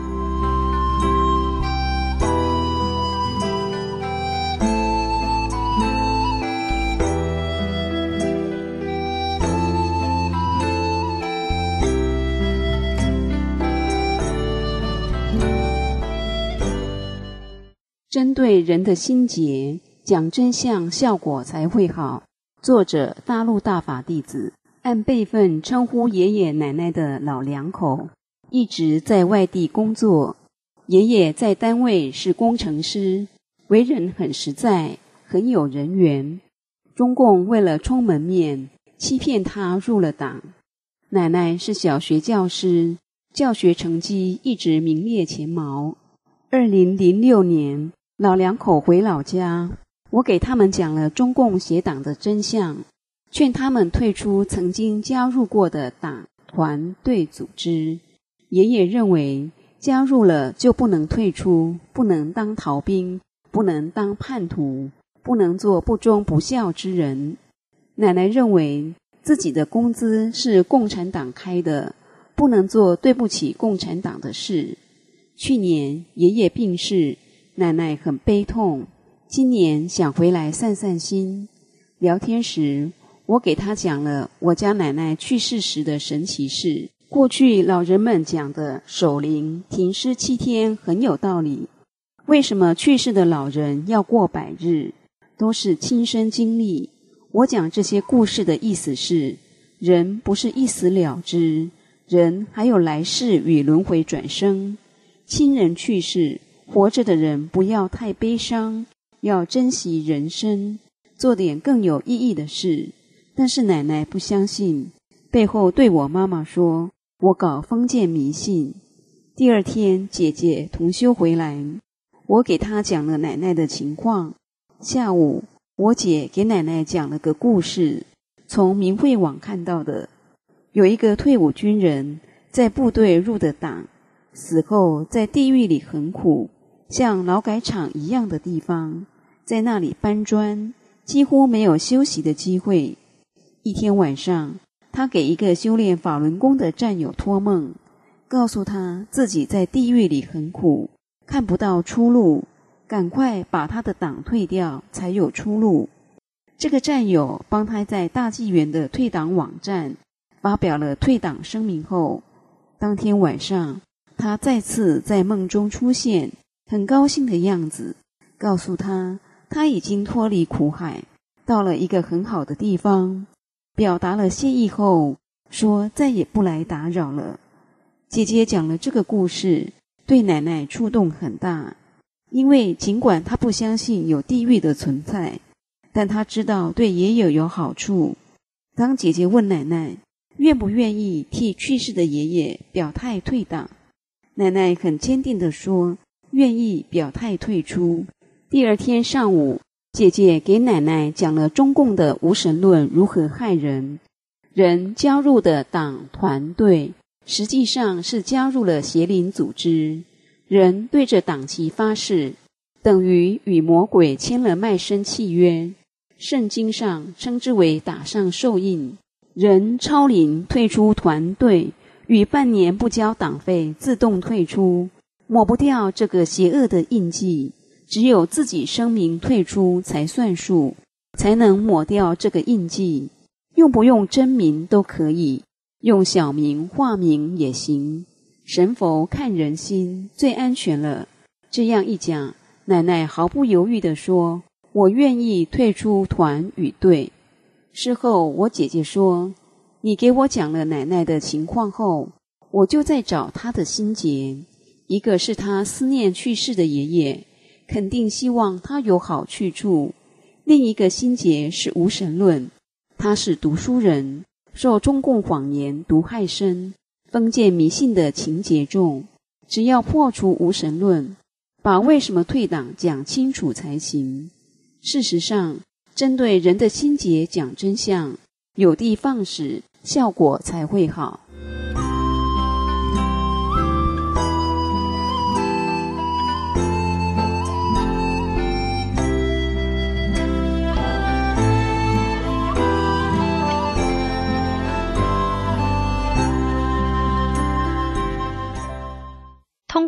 针对人的心结，讲真相，效果才会好。作者大陆大法弟子，按辈分称呼爷爷奶奶的老两口，一直在外地工作。爷爷在单位是工程师，为人很实在，很有人缘。中共为了充门面，欺骗他入了党。奶奶是小学教师，教学成绩一直名列前茅。2006年，老两口回老家，我给他们讲了中共邪党的真相，劝他们退出曾经加入过的党、团、队组织。爷爷认为加入了就不能退出，不能当逃兵，不能当叛徒，不能做不忠不孝之人。奶奶认为自己的工资是共产党开的，不能做对不起共产党的事。去年爷爷病逝，奶奶很悲痛，今年想回来散散心。聊天时，我给她讲了我家奶奶去世时的神奇事。过去老人们讲的守灵、停尸7天很有道理。为什么去世的老人要过100日？都是亲身经历。我讲这些故事的意思是，人不是一死了之，人还有来世与轮回转生。亲人去世，活着的人不要太悲伤，要珍惜人生，做点更有意义的事。但是奶奶不相信，背后对我妈妈说我搞封建迷信。第二天姐姐同修回来，我给她讲了奶奶的情况。下午我姐给奶奶讲了个故事，从明慧网看到的。有一个退伍军人在部队入的党，死后在地狱里很苦，像劳改场一样的地方，在那里搬砖，几乎没有休息的机会。一天晚上，他给一个修炼法轮功的战友托梦，告诉他自己在地狱里很苦，看不到出路，赶快把他的党退掉，才有出路。这个战友帮他在大纪元的退党网站发表了退党声明后，当天晚上他再次在梦中出现，很高兴的样子，告诉他已经脱离苦海，到了一个很好的地方，表达了谢意后说再也不来打扰了。姐姐讲了这个故事，对奶奶触动很大，因为尽管她不相信有地狱的存在，但她知道对爷爷有好处。当姐姐问奶奶愿不愿意替去世的爷爷表态退党，奶奶很坚定地说愿意表态退出。第二天上午，姐姐给奶奶讲了中共的无神论如何害人。人加入的党团队，实际上是加入了邪灵组织。人对着党旗发誓，等于与魔鬼签了卖身契约。圣经上称之为打上受印。人超龄退出团队，与半年不交党费自动退出，抹不掉这个邪恶的印记。只有自己声明退出才算数，才能抹掉这个印记。用不用真名都可以，用小名化名也行。神佛看人心，最安全了。这样一讲，奶奶毫不犹豫地说我愿意退出团与队。事后我姐姐说，你给我讲了奶奶的情况后，我就在找她的心结。一个是她思念去世的爷爷，肯定希望他有好去处。另一个心结是无神论，他是读书人，受中共谎言毒害深，封建迷信的情节重。只要破除无神论，把为什么退党讲清楚才行。事实上，针对人的心结讲真相，有的放矢，效果才会好。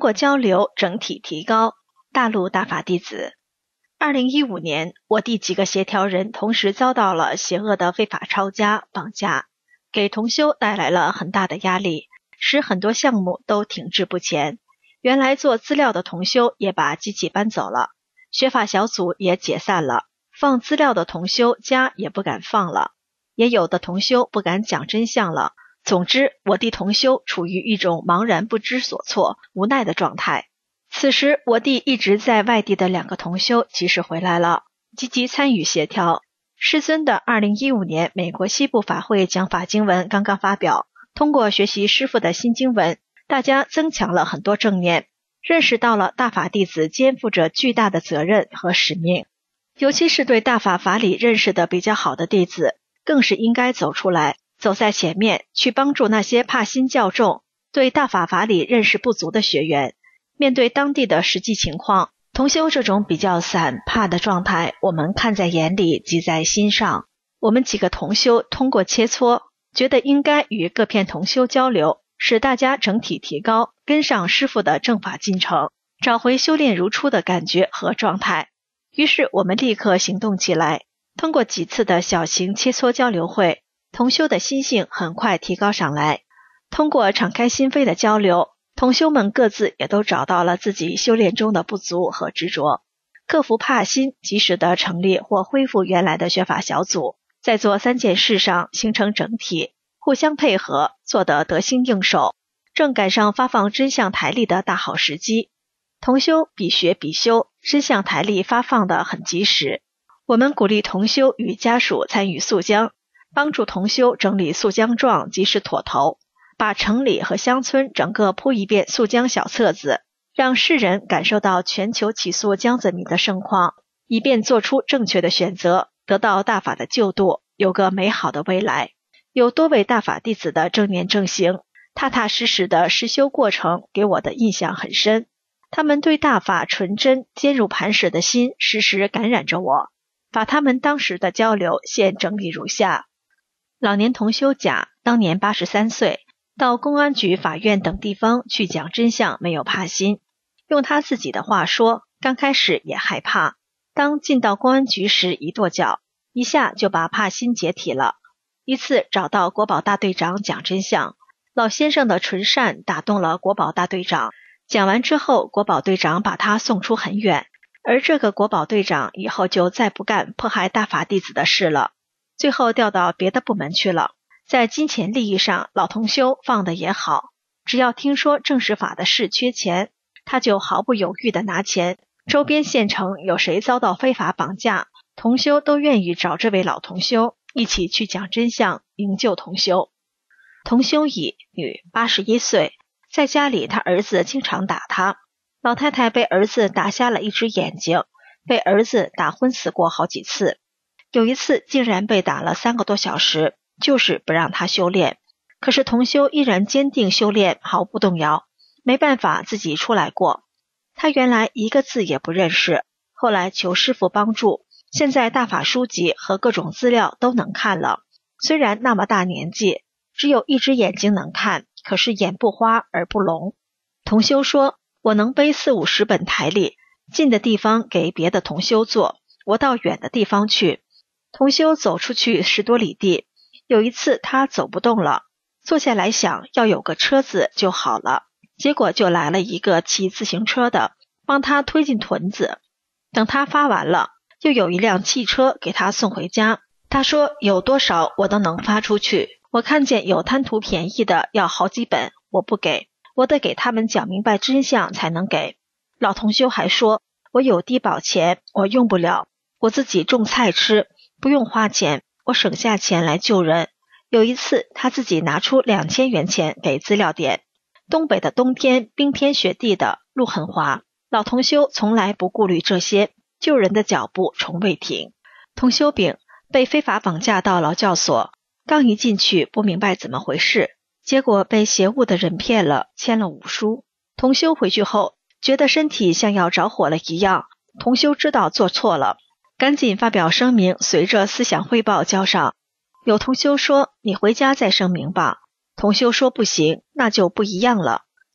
过交流整体提高。大陆大法弟子。2015年，我弟几个协调人同时遭到了邪恶的非法抄家、绑架，给同修带来了很大的压力，使很多项目都停滞不前。原来做资料的同修也把机器搬走了，学法小组也解散了，放资料的同修家也不敢放了，也有的同修不敢讲真相了。总之，我弟同修处于一种茫然不知所措、无奈的状态。此时，我弟一直在外地的2个同修及时回来了，积极参与协调。师尊的2015年美国西部法会讲法经文刚刚发表，通过学习师父的新经文，大家增强了很多正念，认识到了大法弟子肩负着巨大的责任和使命。尤其是对大法法理认识的比较好的弟子，更是应该走出来，走在前面，去帮助那些怕心较重、对大法法理认识不足的学员。面对当地的实际情况，同修这种比较散怕的状态，我们看在眼里，记在心上。我们几个同修通过切磋，觉得应该与各片同修交流，使大家整体提高，跟上师父的正法进程，找回修炼如初的感觉和状态。于是我们立刻行动起来，通过几次的小型切磋交流会，同修的心性很快提高上来。通过敞开心扉的交流，同修们各自也都找到了自己修炼中的不足和执着，克服怕心，及时的成立或恢复原来的学法小组，在做3件事上形成整体，互相配合，做得得心应手，正赶上发放真相台历的大好时机。同修比学比修，真相台历发放得很及时。我们鼓励同修与家属参与诉将，帮助同修整理诉将状，及时妥投，把城里和乡村整个铺一遍诉将小册子，让世人感受到全球起诉江泽民的盛况，以便做出正确的选择，得到大法的救度，有个美好的未来。有多位大法弟子的正念正行，踏踏实实的实修过程给我的印象很深，他们对大法纯真坚如磐石的心时时感染着我。把他们当时的交流现整理如下。老年同修甲当年83岁，到公安局、法院等地方去讲真相，没有怕心。用他自己的话说，刚开始也害怕，当进到公安局时一跺脚，一下就把怕心解体了。一次找到国保大队长讲真相，老先生的纯善打动了国保大队长，讲完之后，国保队长把他送出很远，而这个国保队长以后就再不干迫害大法弟子的事了，最后调到别的部门去了。在金钱利益上，老同修放的也好，只要听说正实法的事缺钱，他就毫不犹豫地拿钱。周边县城有谁遭到非法绑架，同修都愿意找这位老同修一起去讲真相，营救同修。同修乙，女，81岁，在家里他儿子经常打他，老太太被儿子打瞎了一只眼睛，被儿子打昏死过好几次，有一次竟然被打了3个多小时，就是不让他修炼。可是同修依然坚定修炼，毫不动摇，没办法自己出来过。他原来一个字也不认识，后来求师父帮助，现在大法书籍和各种资料都能看了。虽然那么大年纪，只有一只眼睛能看，可是眼不花耳不聋。同修说，我能背40-50本台历，近的地方给别的同修做，我到远的地方去。同修走出去10多里地，有一次他走不动了，坐下来想要有个车子就好了，结果就来了一个骑自行车的，帮他推进屯子。等他发完了，又有一辆汽车给他送回家。他说有多少我都能发出去，我看见有贪图便宜的要好几本，我不给，我得给他们讲明白真相才能给。老同修还说，我有低保钱，我用不了，我自己种菜吃，不用花钱，我省下钱来救人。有一次他自己拿出2000元钱给资料点，东北的冬天冰天雪地的，路很滑，老同修从来不顾虑这些，救人的脚步从未停。同修丙被非法绑架到劳教所，刚一进去不明白怎么回事，结果被邪物的人骗了，签了5书。同修回去后觉得身体像要着火了一样，同修知道做错了，赶紧发表声明，随着思想汇报交上。有同修说，你回家再声明吧。同修说不行，那就不一样了，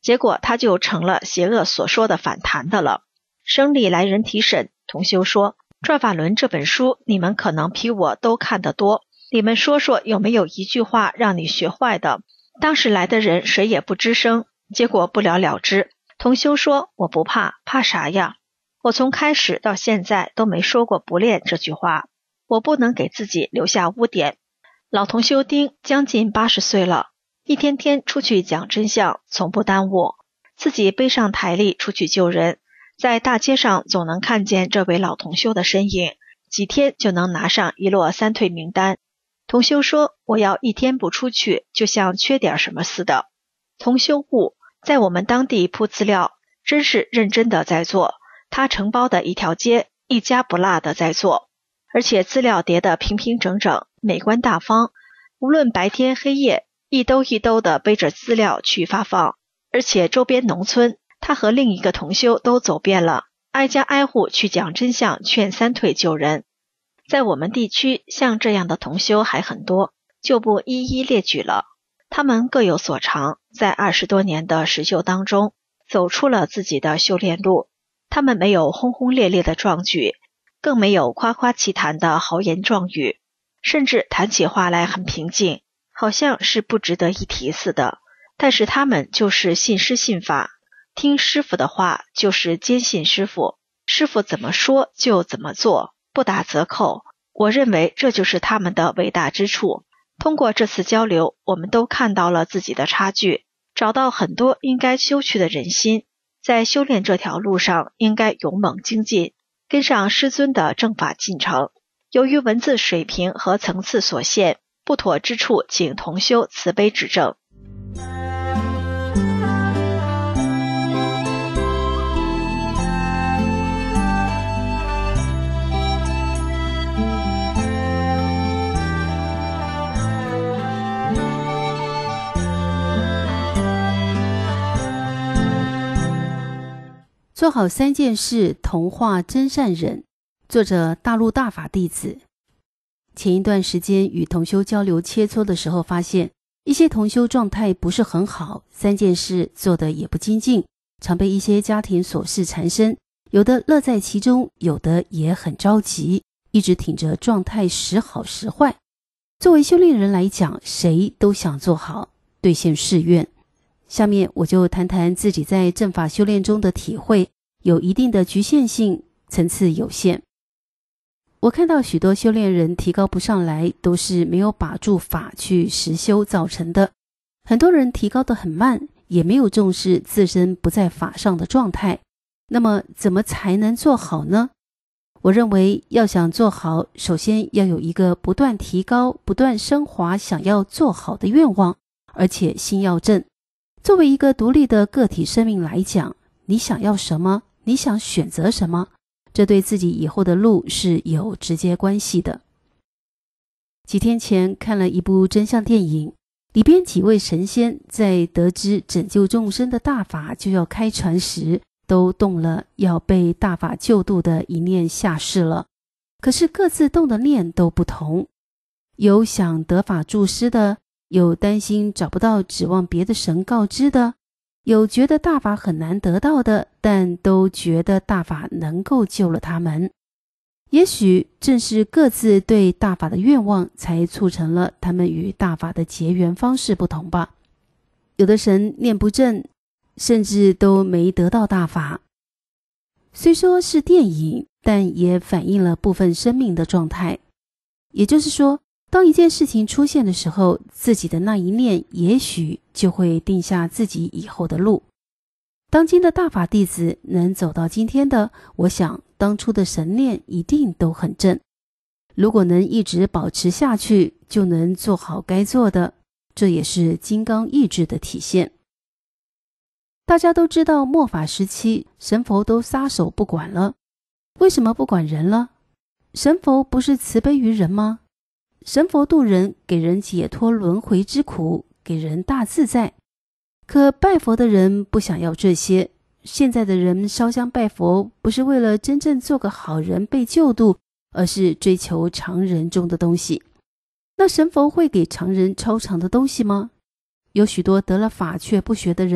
结果他就成了邪恶所说的反弹的了。省里来人提审，同修说，转法轮这本书你们可能比我都看得多，你们说说有没有一句话让你学坏的？当时来的人谁也不吱声，结果不了了之。同修说，我不怕，怕啥呀？我从开始到现在都没说过不练这句话，我不能给自己留下污点。老同修丁将近80岁了，一天天出去讲真相，从不耽误，自己背上台历出去救人，在大街上总能看见这位老同修的身影，几天就能拿上一摞3退名单。同修说，我要一天不出去，就像缺点什么似的。同修悟，在我们当地铺资料，真是认真的在做，他承包的一条街，一家不落的在做，而且资料叠得平平整整，美观大方，无论白天黑夜，一兜一兜的背着资料去发放。而且周边农村，他和另一个同修都走遍了，挨家挨户去讲真相，劝3退救人。在我们地区，像这样的同修还很多，就不一一列举了。他们各有所长，在20多年的实修当中，走出了自己的修炼路。他们没有轰轰烈烈的壮举，更没有夸夸其谈的豪言壮语，甚至谈起话来很平静，好像是不值得一提似的。但是他们就是信师信法，听师父的话，就是坚信师父，师父怎么说就怎么做，不打折扣。我认为这就是他们的伟大之处。通过这次交流，我们都看到了自己的差距，找到很多应该修去的人心，在修炼这条路上应该勇猛精进，跟上师尊的正法进程。由于文字水平和层次所限，不妥之处请同修慈悲指正。 做好3件事，同化真善忍。作者大陆大法弟子。前一段时间与同修交流切磋的时候，发现一些同修状态不是很好，3件事做得也不精进，常被一些家庭琐事缠身，有的乐在其中，有的也很着急，一直挺着状态时好时坏。作为修炼人来讲，谁都想做好，兑现誓愿。下面我就谈谈自己在正法修炼中的体会，有一定的局限性，层次有限。我看到许多修炼人提高不上来，都是没有把住法去实修造成的。很多人提高得很慢，也没有重视自身不在法上的状态。那么怎么才能做好呢？我认为要想做好，首先要有一个不断提高、不断升华想要做好的愿望，而且心要正。作为一个独立的个体生命来讲，你想要什么，你想选择什么，这对自己以后的路是有直接关系的。几天前看了一部真相电影，里边几位神仙在得知拯救众生的大法就要开船时，都动了要被大法救度的一念下世了。可是各自动的念都不同，有想得法助师的，有担心找不到指望别的神告知的，有觉得大法很难得到的，但都觉得大法能够救了他们。也许正是各自对大法的愿望，才促成了他们与大法的结缘方式不同吧。有的神念不正，甚至都没得到大法。虽说是电影，但也反映了部分生命的状态。也就是说，当一件事情出现的时候，自己的那一念也许就会定下自己以后的路。当今的大法弟子能走到今天的，我想当初的神念一定都很正。如果能一直保持下去，就能做好该做的，这也是金刚意志的体现。大家都知道末法时期神佛都撒手不管了，为什么不管人了？神佛不是慈悲于人吗？神佛度人，给人解脱轮回之苦，给人大自在。可拜佛的人不想要这些，现在的人烧香拜佛，不是为了真正做个好人被救度，而是追求常人中的东西。那神佛会给常人超常的东西吗？有许多得了法却不学的人，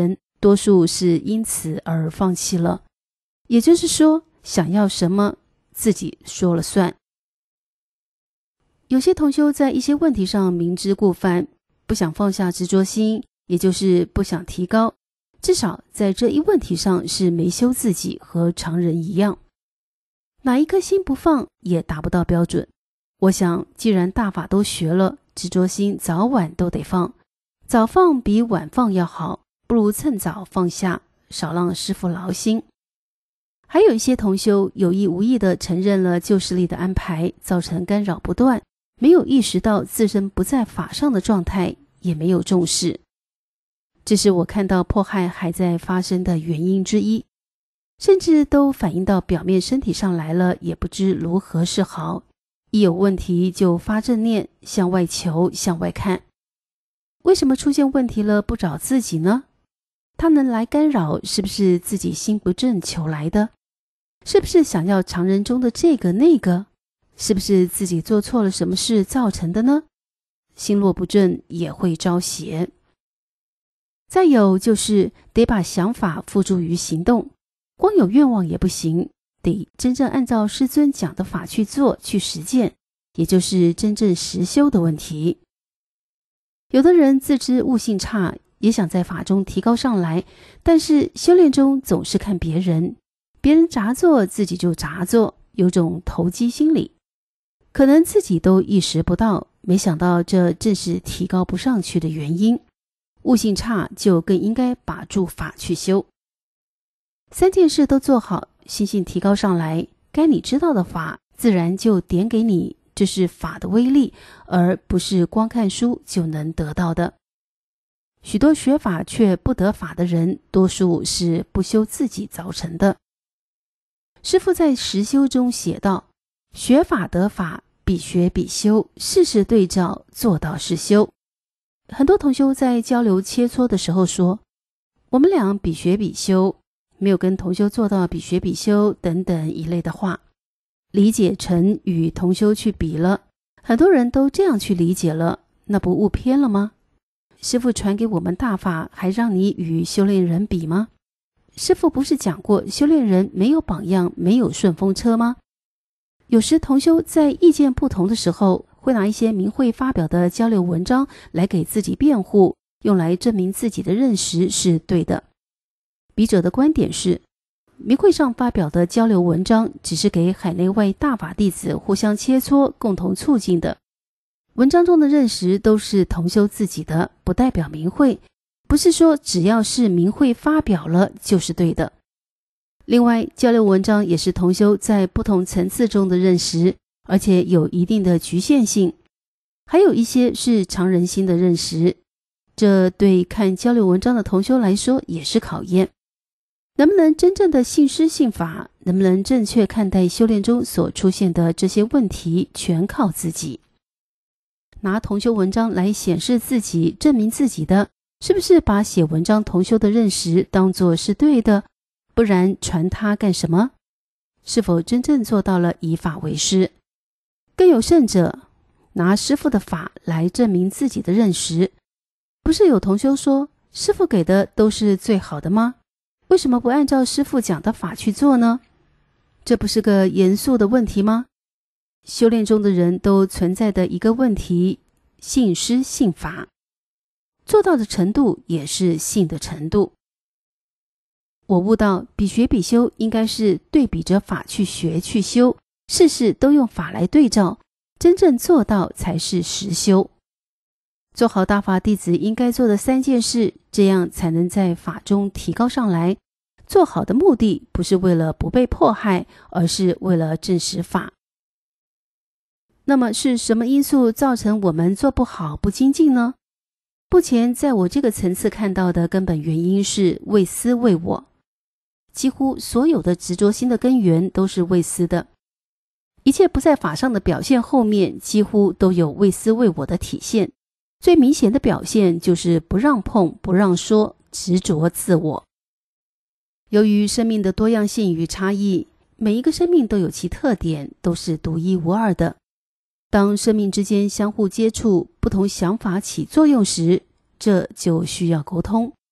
多数是因此而放弃了。也就是说，想要什么自己说了算。有些同修在一些问题上明知故犯，不想放下执着心，也就是不想提高，至少在这一问题上是没修自己，和常人一样。哪一颗心不放也达不到标准。我想既然大法都学了，执着心早晚都得放，早放比晚放要好，不如趁早放下，少让师父劳心。还有一些同修有意无意地承认了旧势力的安排，造成干扰不断，没有意识到自身不在法上的状态，也没有重视。这是我看到迫害还在发生的原因之一，甚至都反映到表面身体上来了，也不知如何是好。一有问题就发正念，向外求，向外看。为什么出现问题了不找自己呢？他能来干扰，是不是自己心不正求来的？是不是想要常人中的这个那个？是不是自己做错了什么事造成的呢？心若不正也会招邪。再有就是得把想法付诸于行动，光有愿望也不行，得真正按照师尊讲的法去做，去实践，也就是真正实修的问题。有的人自知悟性差，也想在法中提高上来，但是修炼中总是看别人杂做自己就杂做，有种投机心理，可能自己都意识不到，没想到这正是提高不上去的原因。悟性差就更应该把住法去修。三件事都做好，心性提高上来，该你知道的法自然就点给你，这是法的威力，而不是光看书就能得到的。许多学法却不得法的人，多数是不修自己造成的。师父在实修中写道，学法得法，必学必修，事事对照，做到是修。很多同修在交流切磋的时候说，我们俩比学比修，没有跟同修做到比学比修等等一类的话，理解成与同修去比了。很多人都这样去理解了，那不误偏了吗？师父传给我们大法，还让你与修炼人比吗？师父不是讲过修炼人没有榜样，没有顺风车吗？有时同修在意见不同的时候，会拿一些明慧发表的交流文章来给自己辩护，用来证明自己的认识是对的。笔者的观点是，明慧上发表的交流文章只是给海内外大法弟子互相切磋，共同促进的。文章中的认识都是同修自己的，不代表明慧，不是说只要是明慧发表了就是对的。另外，交流文章也是同修在不同层次中的认识，而且有一定的局限性，还有一些是常人心的认识，这对看交流文章的同修来说也是考验。能不能真正的信师信法，能不能正确看待修炼中所出现的这些问题，全靠自己。拿同修文章来显示自己，证明自己的，是不是把写文章同修的认识当作是对的？不然传他干什么？是否真正做到了以法为师？更有甚者，拿师父的法来证明自己的认识。不是有同修说，师父给的都是最好的吗？为什么不按照师父讲的法去做呢？这不是个严肃的问题吗？修炼中的人都存在的一个问题，信师信法，做到的程度也是信的程度。我悟到比学比修应该是对比着法去学去修，事事都用法来对照，真正做到才是实修。做好大法弟子应该做的3件事，这样才能在法中提高上来。做好的目的不是为了不被迫害，而是为了证实法。那么是什么因素造成我们做不好不精进呢？目前在我这个层次看到的根本原因是为私为我。几乎所有的执着心的根源都是为私的，一切不在法上的表现后面几乎都有为私为我的体现。最明显的表现就是不让碰，不让说，执着自我。由于生命的多样性与差异，每一个生命都有其特点，都是独一无二的。当生命之间相互接触，不同想法起作用时，这就需要沟通。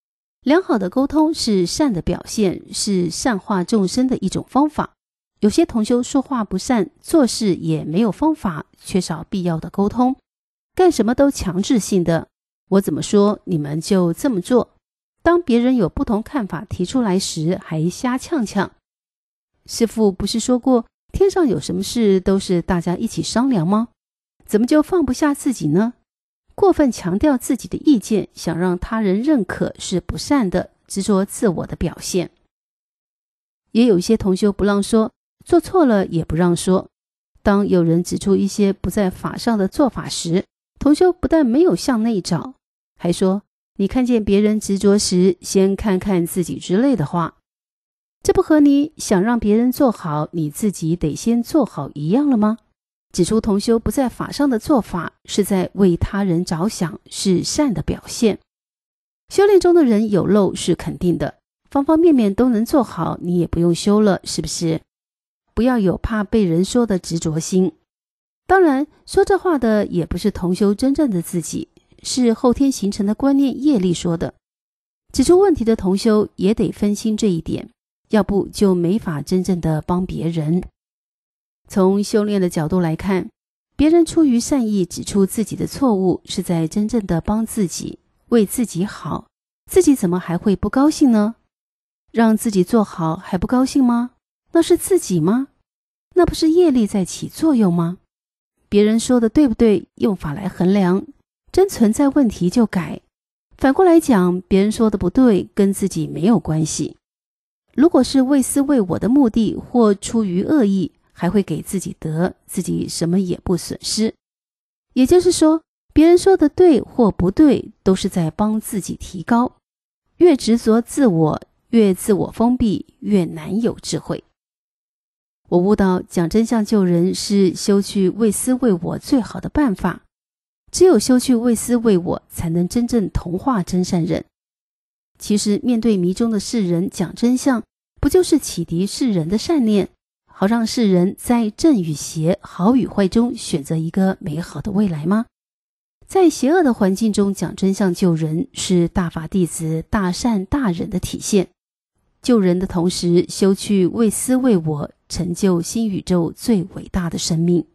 良好的沟通是善的表现，是善化众生的一种方法。有些同修说话不善，做事也没有方法，缺少必要的沟通，干什么都强制性的，我怎么说你们就这么做。当别人有不同看法提出来时，还瞎呛呛。师父不是说过，天上有什么事都是大家一起商量吗？怎么就放不下自己呢？过分强调自己的意见，想让他人认可是不善的，执着自我的表现。也有一些同修不让说，做错了也不让说。当有人指出一些不在法上的做法时，同修不但没有向内找，还说你看见别人执着时，先看看自己之类的话。这不和你想让别人做好，你自己得先做好一样了吗？指出同修不在法上的做法，是在为他人着想，是善的表现。修炼中的人有漏是肯定的，方方面面都能做好，你也不用修了，是不是？不要有怕被人说的执着心。当然，说这话的也不是同修真正的自己，是后天形成的观念业力说的。指出问题的同修也得分清这一点，要不就没法真正的帮别人。从修炼的角度来看，别人出于善意指出自己的错误，是在真正的帮自己，为自己好，自己怎么还会不高兴呢？让自己做好还不高兴吗？那是自己吗？那不是业力在起作用吗？别人说的对不对，用法来衡量，真存在问题就改。反过来讲，别人说的不对，跟自己没有关系。如果是为私为我的目的，或出于恶意，还会给自己得，自己什么也不损失。也就是说，别人说的对或不对，都是在帮自己提高。越执着自我，越自我封闭，越难有智慧。我悟到讲真相救人是修去为私为我最好的办法，只有修去为私为我，才能真正同化真善人。其实面对迷中的世人讲真相，不就是启迪世人的善念，好让世人在正与邪、好与坏中选择一个美好的未来吗？在邪恶的环境中讲真相救人，是大法弟子大善大忍的体现。救人的同时，修去为私为我，成就新宇宙最伟大的生命。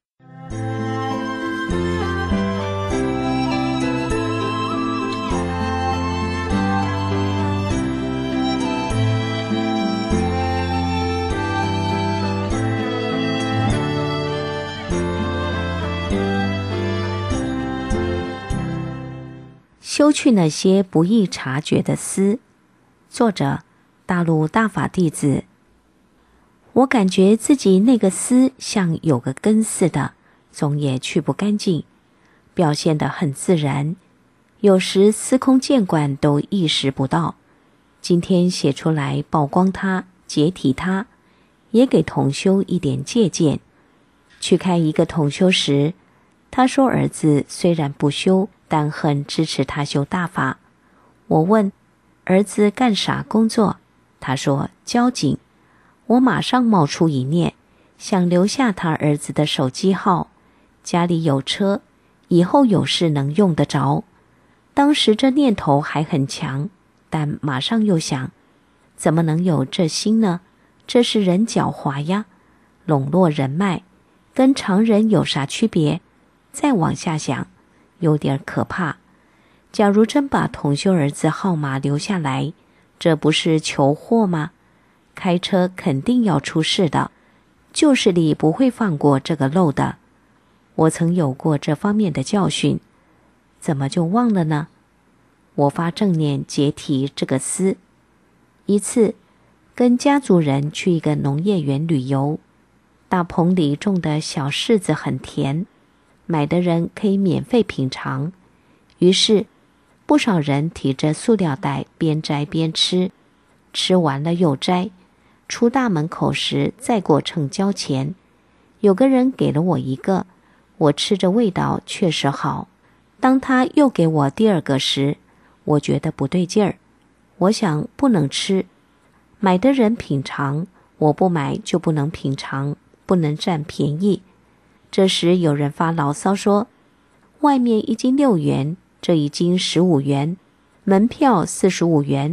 修去那些不易察觉的私。作者：大陆大法弟子。我感觉自己那个私像有个根似的，总也去不干净，表现得很自然，有时司空见惯都意识不到。今天写出来曝光它，解体它，也给同修一点借鉴。去看一个同修时，他说儿子虽然不修，但很支持他修大法。我问儿子干啥工作，他说交警。我马上冒出一念，想留下他儿子的手机号，家里有车，以后有事能用得着。当时这念头还很强，但马上又想，怎么能有这心呢？这是人狡猾呀，笼络人脉，跟常人有啥区别？再往下想，有点可怕。假如真把同修儿子号码留下来，这不是求祸吗？开车肯定要出事的，旧势力不会放过这个漏的。我曾有过这方面的教训，怎么就忘了呢？我发正念解体这个私。一次跟家族人去一个农业园旅游，大棚里种的小柿子很甜，买的人可以免费品尝。于是不少人提着塑料袋边摘边吃，吃完了又摘，出大门口时再过秤交钱。有个人给了我一个，我吃着味道确实好。当他又给我第二个时，我觉得不对劲儿。我想不能吃，买的人品尝，我不买就不能品尝，不能占便宜。这时有人发牢骚说，外面一斤6元，这一斤15元，门票45元，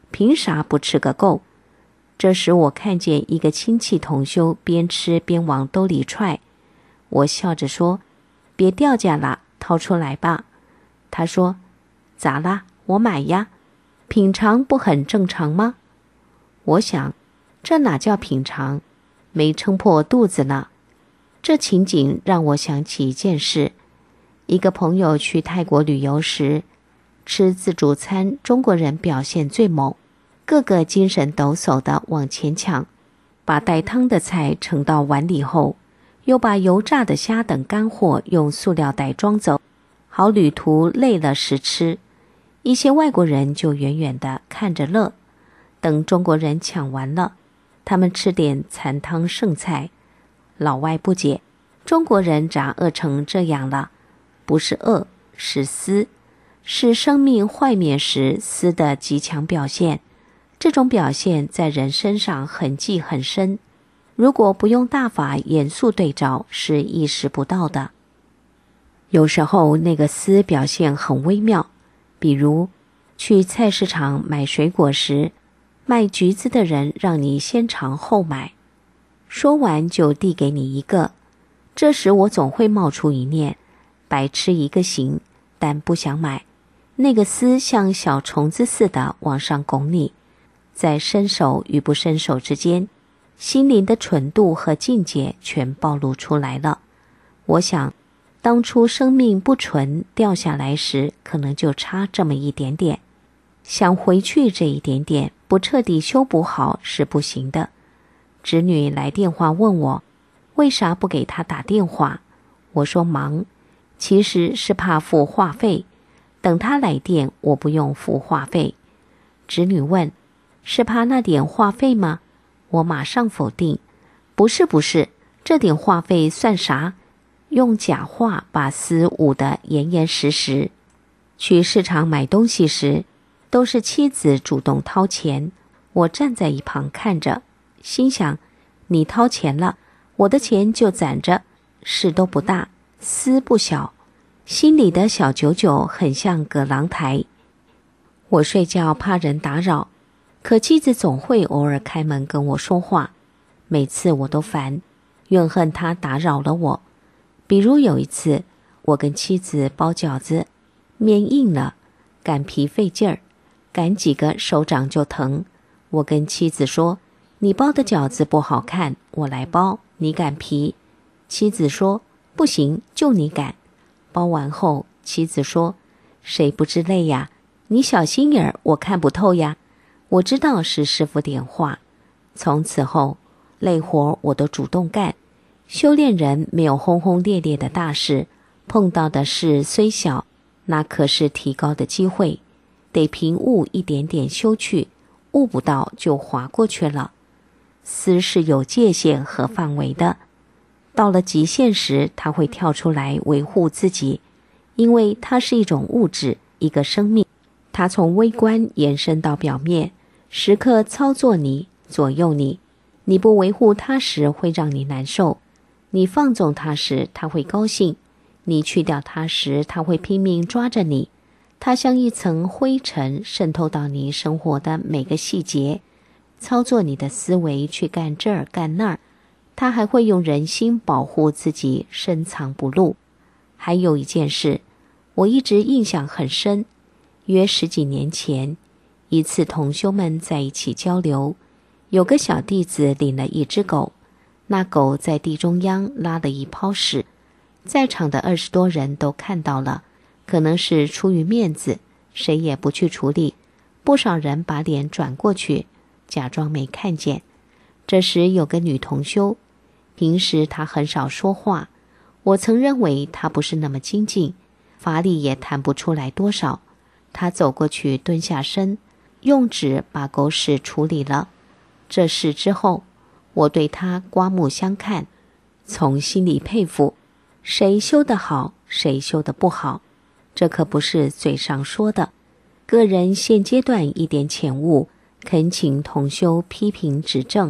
凭啥不吃个够？这时我看见一个亲戚同修边吃边往兜里揣，我笑着说：别掉价了，掏出来吧。他说：咋啦？我买呀，品尝不很正常吗？我想，这哪叫品尝，没撑破肚子呢。这情景让我想起一件事，一个朋友去泰国旅游时，吃自助餐，中国人表现最猛，个个精神抖擞地往前抢，把带汤的菜盛到碗里后，又把油炸的虾等干货用塑料袋装走，好旅途累了时吃。一些外国人就远远地看着乐，等中国人抢完了，他们吃点残汤剩菜。老外不解，中国人咋饿成这样了？不是饿，是思，是生命幻灭时思的极强表现。这种表现在人身上痕迹很深，如果不用大法严肃对照，是意识不到的。有时候那个思表现很微妙，比如去菜市场买水果时，卖橘子的人让你先尝后买，说完就递给你一个，这时我总会冒出一念，白吃一个行，但不想买。那个丝像小虫子似的往上拱你，在伸手与不伸手之间，心灵的纯度和境界全暴露出来了。我想，当初生命不纯掉下来时，可能就差这么一点点，想回去这一点点，不彻底修补好是不行的。侄女来电话问我，为啥不给她打电话？我说忙，其实是怕付话费，等她来电我不用付话费。侄女问，是怕那点话费吗？我马上否定，不是，这点话费算啥？用假话把丝捂得严严实实。去市场买东西时，都是妻子主动掏钱，我站在一旁看着，心想，你掏钱了，我的钱就攒着，事都不大，丝不小。心里的小九九很像葛朗台。我睡觉怕人打扰，可妻子总会偶尔开门跟我说话，每次我都烦，怨恨她打扰了我。比如有一次，我跟妻子包饺子，面硬了，擀皮费劲儿，擀几个手掌就疼。我跟妻子说，你包的饺子不好看，我来包，你擀皮。妻子说，不行，就你擀。包完后，妻子说，谁不知累呀？你小心眼儿，我看不透呀。我知道是师父点化。从此后，累活我都主动干。修炼人没有轰轰烈烈的大事，碰到的事虽小，那可是提高的机会，得凭悟一点点修去，悟不到就划过去了。思是有界限和范围的，到了极限时，它会跳出来维护自己，因为它是一种物质，一个生命，它从微观延伸到表面，时刻操作你，左右你。你不维护它时会让你难受，你放纵它时它会高兴，你去掉它时它会拼命抓着你。它像一层灰尘渗透到你生活的每个细节，操作你的思维去干这儿干那儿。它还会用人心保护自己，深藏不露。还有一件事，我一直印象很深，约10几年前，一次同修们在一起交流，有个小弟子领了一只狗，那狗在地中央拉了一泡屎，在场的20多人都看到了，可能是出于面子，谁也不去处理，不少人把脸转过去，假装没看见。这时有个女同修，平时她很少说话，我曾认为她不是那么精进，法力也谈不出来多少。她走过去蹲下身，用纸把狗屎处理了。这事之后，我对她刮目相看，从心里佩服，谁修得好，谁修得不好，这可不是嘴上说的。个人现阶段一点浅悟，恳请同修批评指正。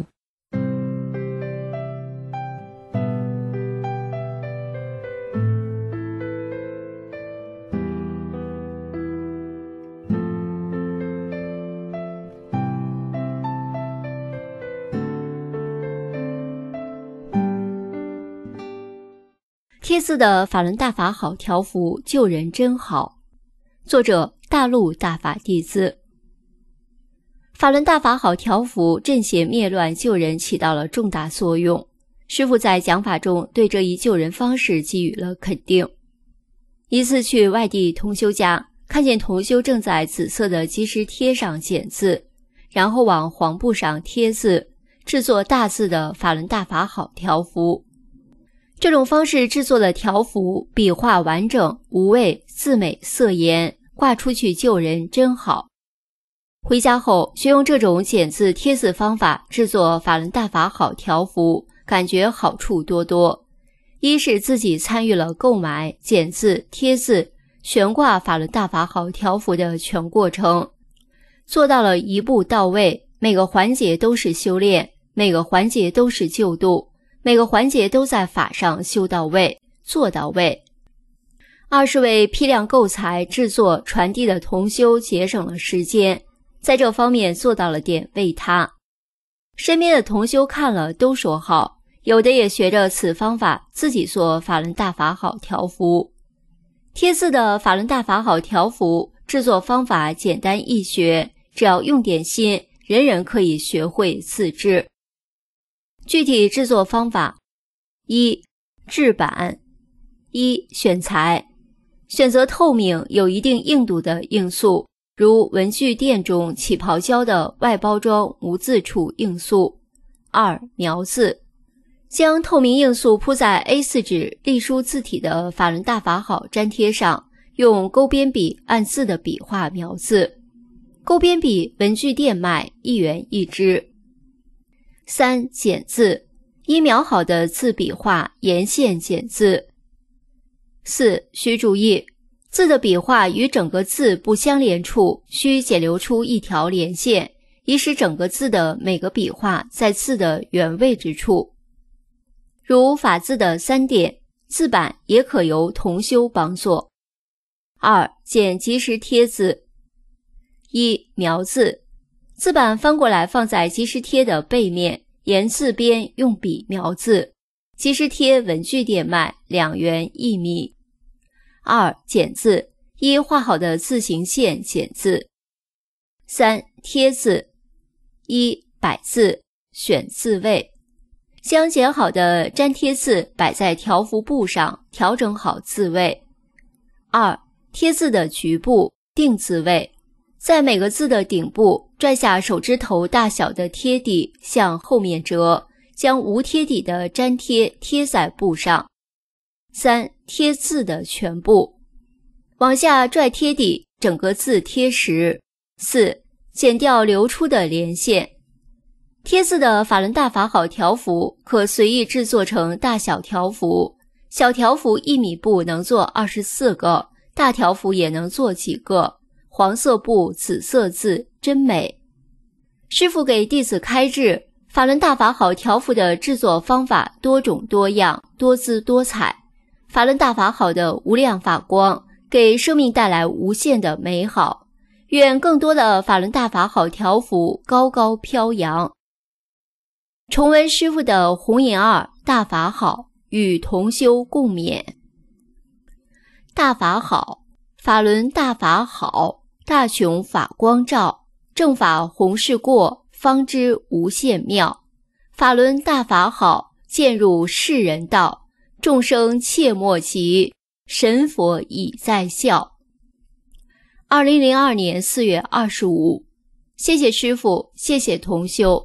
贴字的法轮大法好条幅救人真好，作者大陆大法弟子。法轮大法好条幅镇邪灭乱救人起到了重大作用，师父在讲法中对这一救人方式给予了肯定。一次去外地同修家，看见同修正在紫色的积石贴上剪字，然后往黄布上贴字，制作大字的法轮大法好条幅。这种方式制作的条幅笔画完整无畏，字美色严，挂出去救人真好。回家后学用这种剪字贴字方法制作法轮大法好条幅，感觉好处多多。一是自己参与了购买、剪字、贴字、悬挂法轮大法好条幅的全过程，做到了一步到位，每个环节都是修炼，每个环节都是救度，每个环节都在法上修到位，做到位。二是为批量购材、制作、传递的同修节省了时间，在这方面做到了点为他。身边的同修看了都说好，有的也学着此方法自己做法轮大法好条幅。贴字的法轮大法好条幅制作方法简单易学，只要用点心，人人可以学会自制。具体制作方法：一、制版。一、选材，选择透明有一定硬度的硬塑，如文具店中起泡胶的外包装无字处硬塑。二、描字，将透明硬塑铺在 A4 纸隶书字体的法轮大法好粘贴上，用勾边笔按字的笔画描字。勾边笔文具店卖1元1支。三、剪字，依描好的字笔画沿线剪字。四、需注意，字的笔画与整个字不相连处，需剪留出一条连线，以使整个字的每个笔画在字的原位之处。如法字的3点，字板也可由同修帮做。二、剪即时贴字。一、描字，字板翻过来放在即时贴的背面，沿字边用笔描字。即时贴文具店卖2元1米。二、剪字，依画好的字形线剪字。三、贴字。一、摆字，选字位，将剪好的粘贴字摆在条幅布上，调整好字位。二、贴字的局部，定字位，在每个字的顶部拽下手指头大小的贴底，向后面折，将无贴底的粘贴贴在布上。三、贴字的全部，往下拽贴底，整个字贴实。四、剪掉流出的连线。贴字的法轮大法好条幅可随意制作成大小条幅，小条幅1米布能做24个，大条幅也能做几个。黄色布，紫色字，真美。师父给弟子开智，法轮大法好条幅的制作方法多种多样，多姿多彩。法轮大法好的无量法光，给生命带来无限的美好。愿更多的法轮大法好条幅高高飘扬。重温师父的红颜二大法好，与同修共勉。大法好，法轮大法好，大雄法光照，正法弘誓过，方知无限妙。法轮大法好，渐入世人道，众生切莫急，神佛已在笑。2002年4月25，谢谢师父，谢谢同修。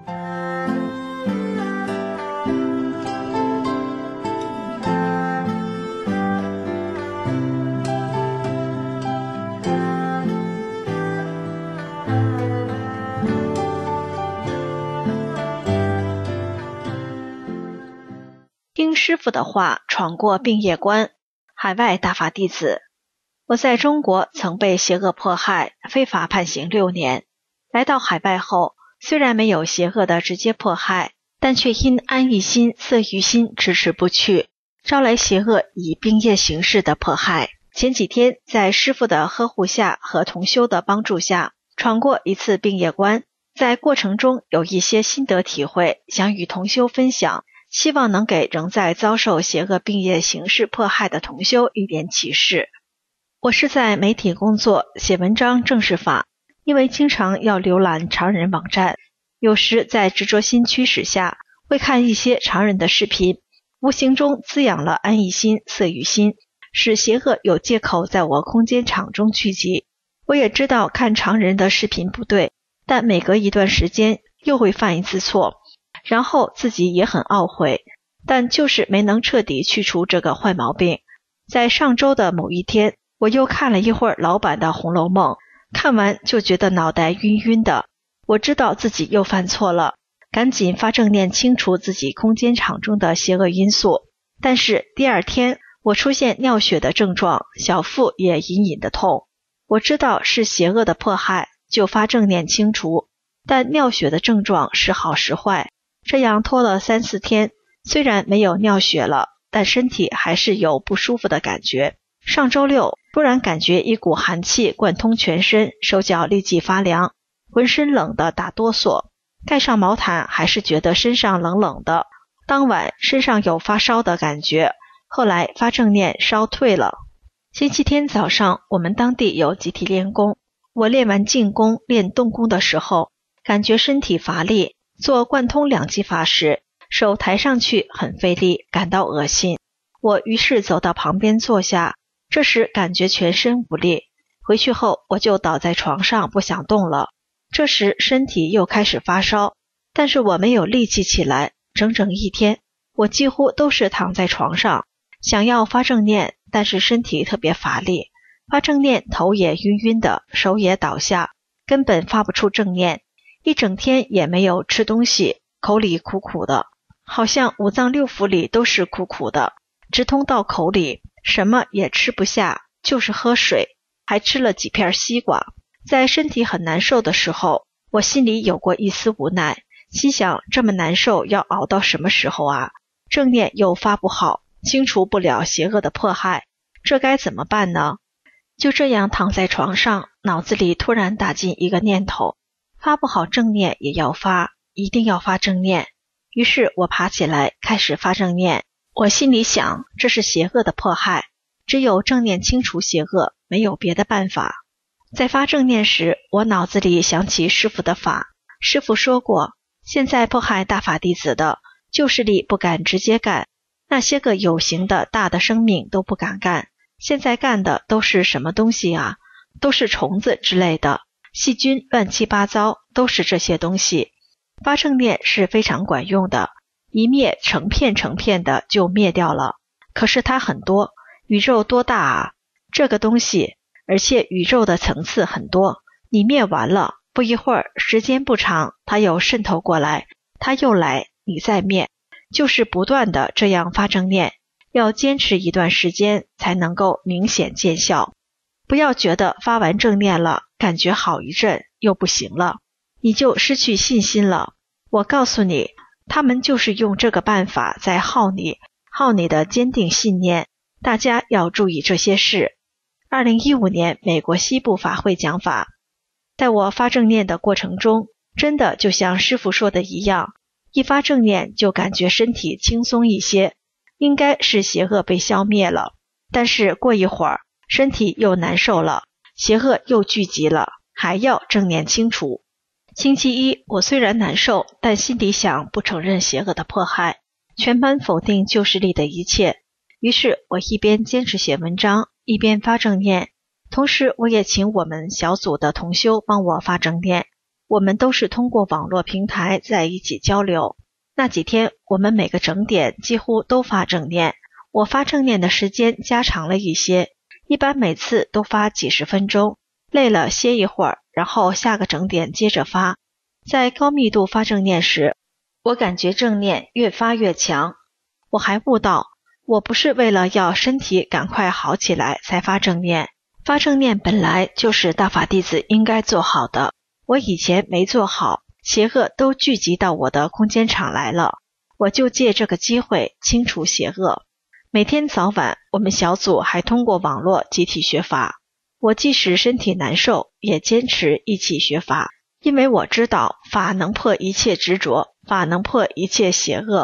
听师父的话，闯过病业关。海外大法弟子，我在中国曾被邪恶迫害，非法判刑6年。来到海外后，虽然没有邪恶的直接迫害，但却因安逸心、色欲心迟迟不去，招来邪恶以病业形式的迫害。前几天在师父的呵护下和同修的帮助下，闯过一次病业关，在过程中有一些心得体会，想与同修分享， 希望能给仍在遭受邪恶病业形式迫害的同修一点启示。我是在媒体工作，写文章正是法，因为经常要浏览常人网站，有时在执着心驱使下，会看一些常人的视频，无形中滋养了安逸心、色欲心，使邪恶有借口在我空间场中聚集。我也知道看常人的视频不对，但每隔一段时间又会犯一次错，然后自己也很懊悔，但就是没能彻底去除这个坏毛病。在上周的某一天，我又看了一会儿老版的《红楼梦》，看完就觉得脑袋晕晕的。我知道自己又犯错了，赶紧发正念清除自己空间场中的邪恶因素。但是第二天我出现尿血的症状，小腹也隐隐的痛。我知道是邪恶的迫害，就发正念清除，但尿血的症状时好时坏，这样拖了3、4天，虽然没有尿血了，但身体还是有不舒服的感觉。上周六突然感觉一股寒气贯通全身，手脚立即发凉，浑身冷得打哆嗦，盖上毛毯还是觉得身上冷冷的。当晚身上有发烧的感觉，后来发正念烧退了。星期天早上我们当地有集体练功，我练完静功练动功的时候，感觉身体乏力，做贯通两极法时，手抬上去很费力，感到恶心。我于是走到旁边坐下，这时感觉全身无力，回去后我就倒在床上不想动了。这时身体又开始发烧，但是我没有力气起来，整整1天我几乎都是躺在床上，想要发正念，但是身体特别乏力，发正念头也晕晕的，手也倒下，根本发不出正念。一整天也没有吃东西，口里苦苦的，好像五脏六腑里都是苦苦的，直通到口里，什么也吃不下，就是喝水，还吃了几片西瓜。在身体很难受的时候，我心里有过一丝无奈，心想这么难受要熬到什么时候啊？正念又发不好，清除不了邪恶的迫害，这该怎么办呢？就这样躺在床上，脑子里突然打进一个念头，发不好正念也要发，一定要发正念。于是我爬起来开始发正念。我心里想，这是邪恶的迫害，只有正念清除邪恶，没有别的办法。在发正念时，我脑子里想起师父的法，师父说过，现在迫害大法弟子的，旧势力不敢直接干，那些个有形的大的生命都不敢干，现在干的都是什么东西啊？都是虫子之类的，细菌乱七八糟，都是这些东西。发正念是非常管用的，一灭成片成片的就灭掉了。可是它很多，宇宙多大啊？这个东西，而且宇宙的层次很多，你灭完了，不一会儿，时间不长，它又渗透过来，它又来，你再灭，就是不断的这样发正念，要坚持一段时间才能够明显见效。不要觉得发完正念了，感觉好一阵又不行了，你就失去信心了。我告诉你，他们就是用这个办法在耗你的坚定信念，大家要注意这些事。2015年美国西部法会讲法，在我发正念的过程中，真的就像师父说的一样，一发正念就感觉身体轻松一些，应该是邪恶被消灭了。但是过一会儿，身体又难受了，邪恶又聚集了，还要正念清除。星期一，我虽然难受，但心里想不承认邪恶的迫害，全盘否定旧势力的一切。于是我一边坚持写文章，一边发正念，同时我也请我们小组的同修帮我发正念。我们都是通过网络平台在一起交流。那几天我们每个整点几乎都发正念，我发正念的时间加长了一些，一般每次都发几十分钟，累了歇一会儿，然后下个整点接着发。在高密度发正念时，我感觉正念越发越强。我还悟到，我不是为了要身体赶快好起来才发正念，发正念本来就是大法弟子应该做好的，我以前没做好，邪恶都聚集到我的空间场来了，我就借这个机会清除邪恶。每天早晚，我们小组还通过网络集体学法，我即使身体难受，也坚持一起学法，因为我知道法能破一切执着，法能破一切邪恶，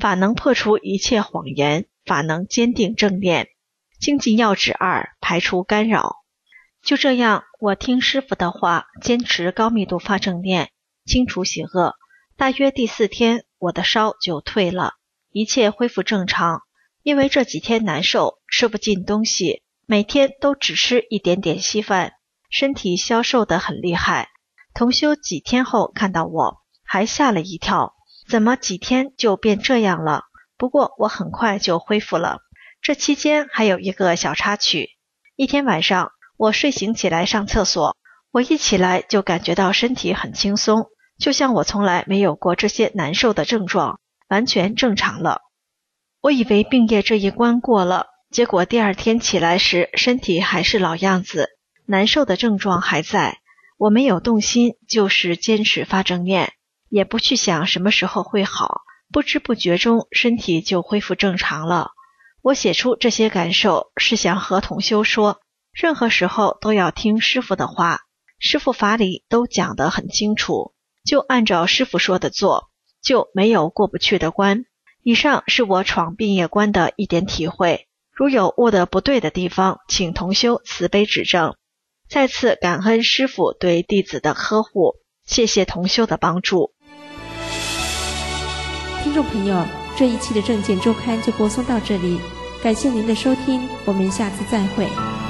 法能破除一切谎言，法能坚定正念。精进要旨2，排除干扰。就这样，我听师父的话，坚持高密度发正念，清除邪恶。大约第4天，我的烧就退了，一切恢复正常。因为这几天难受，吃不进东西，每天都只吃一点点稀饭，身体消瘦得很厉害。同修几天后看到我，还吓了一跳，怎么几天就变这样了？不过我很快就恢复了。这期间还有一个小插曲，一天晚上，我睡醒起来上厕所，我一起来就感觉到身体很轻松，就像我从来没有过这些难受的症状，完全正常了。我以为病业这一关过了，结果第2天起来时，身体还是老样子，难受的症状还在。我没有动心，就是坚持发正念，也不去想什么时候会好，不知不觉中身体就恢复正常了。我写出这些感受，是想和同修说，任何时候都要听师父的话，师父法理都讲得很清楚，就按照师父说的做，就没有过不去的关。以上是我闯病业关的一点体会，如有悟得不对的地方，请同修慈悲指正。再次感恩师父对弟子的呵护，谢谢同修的帮助。 听众朋友，这一期的正见周刊就播送到这里，感谢您的收听，我们下次再会。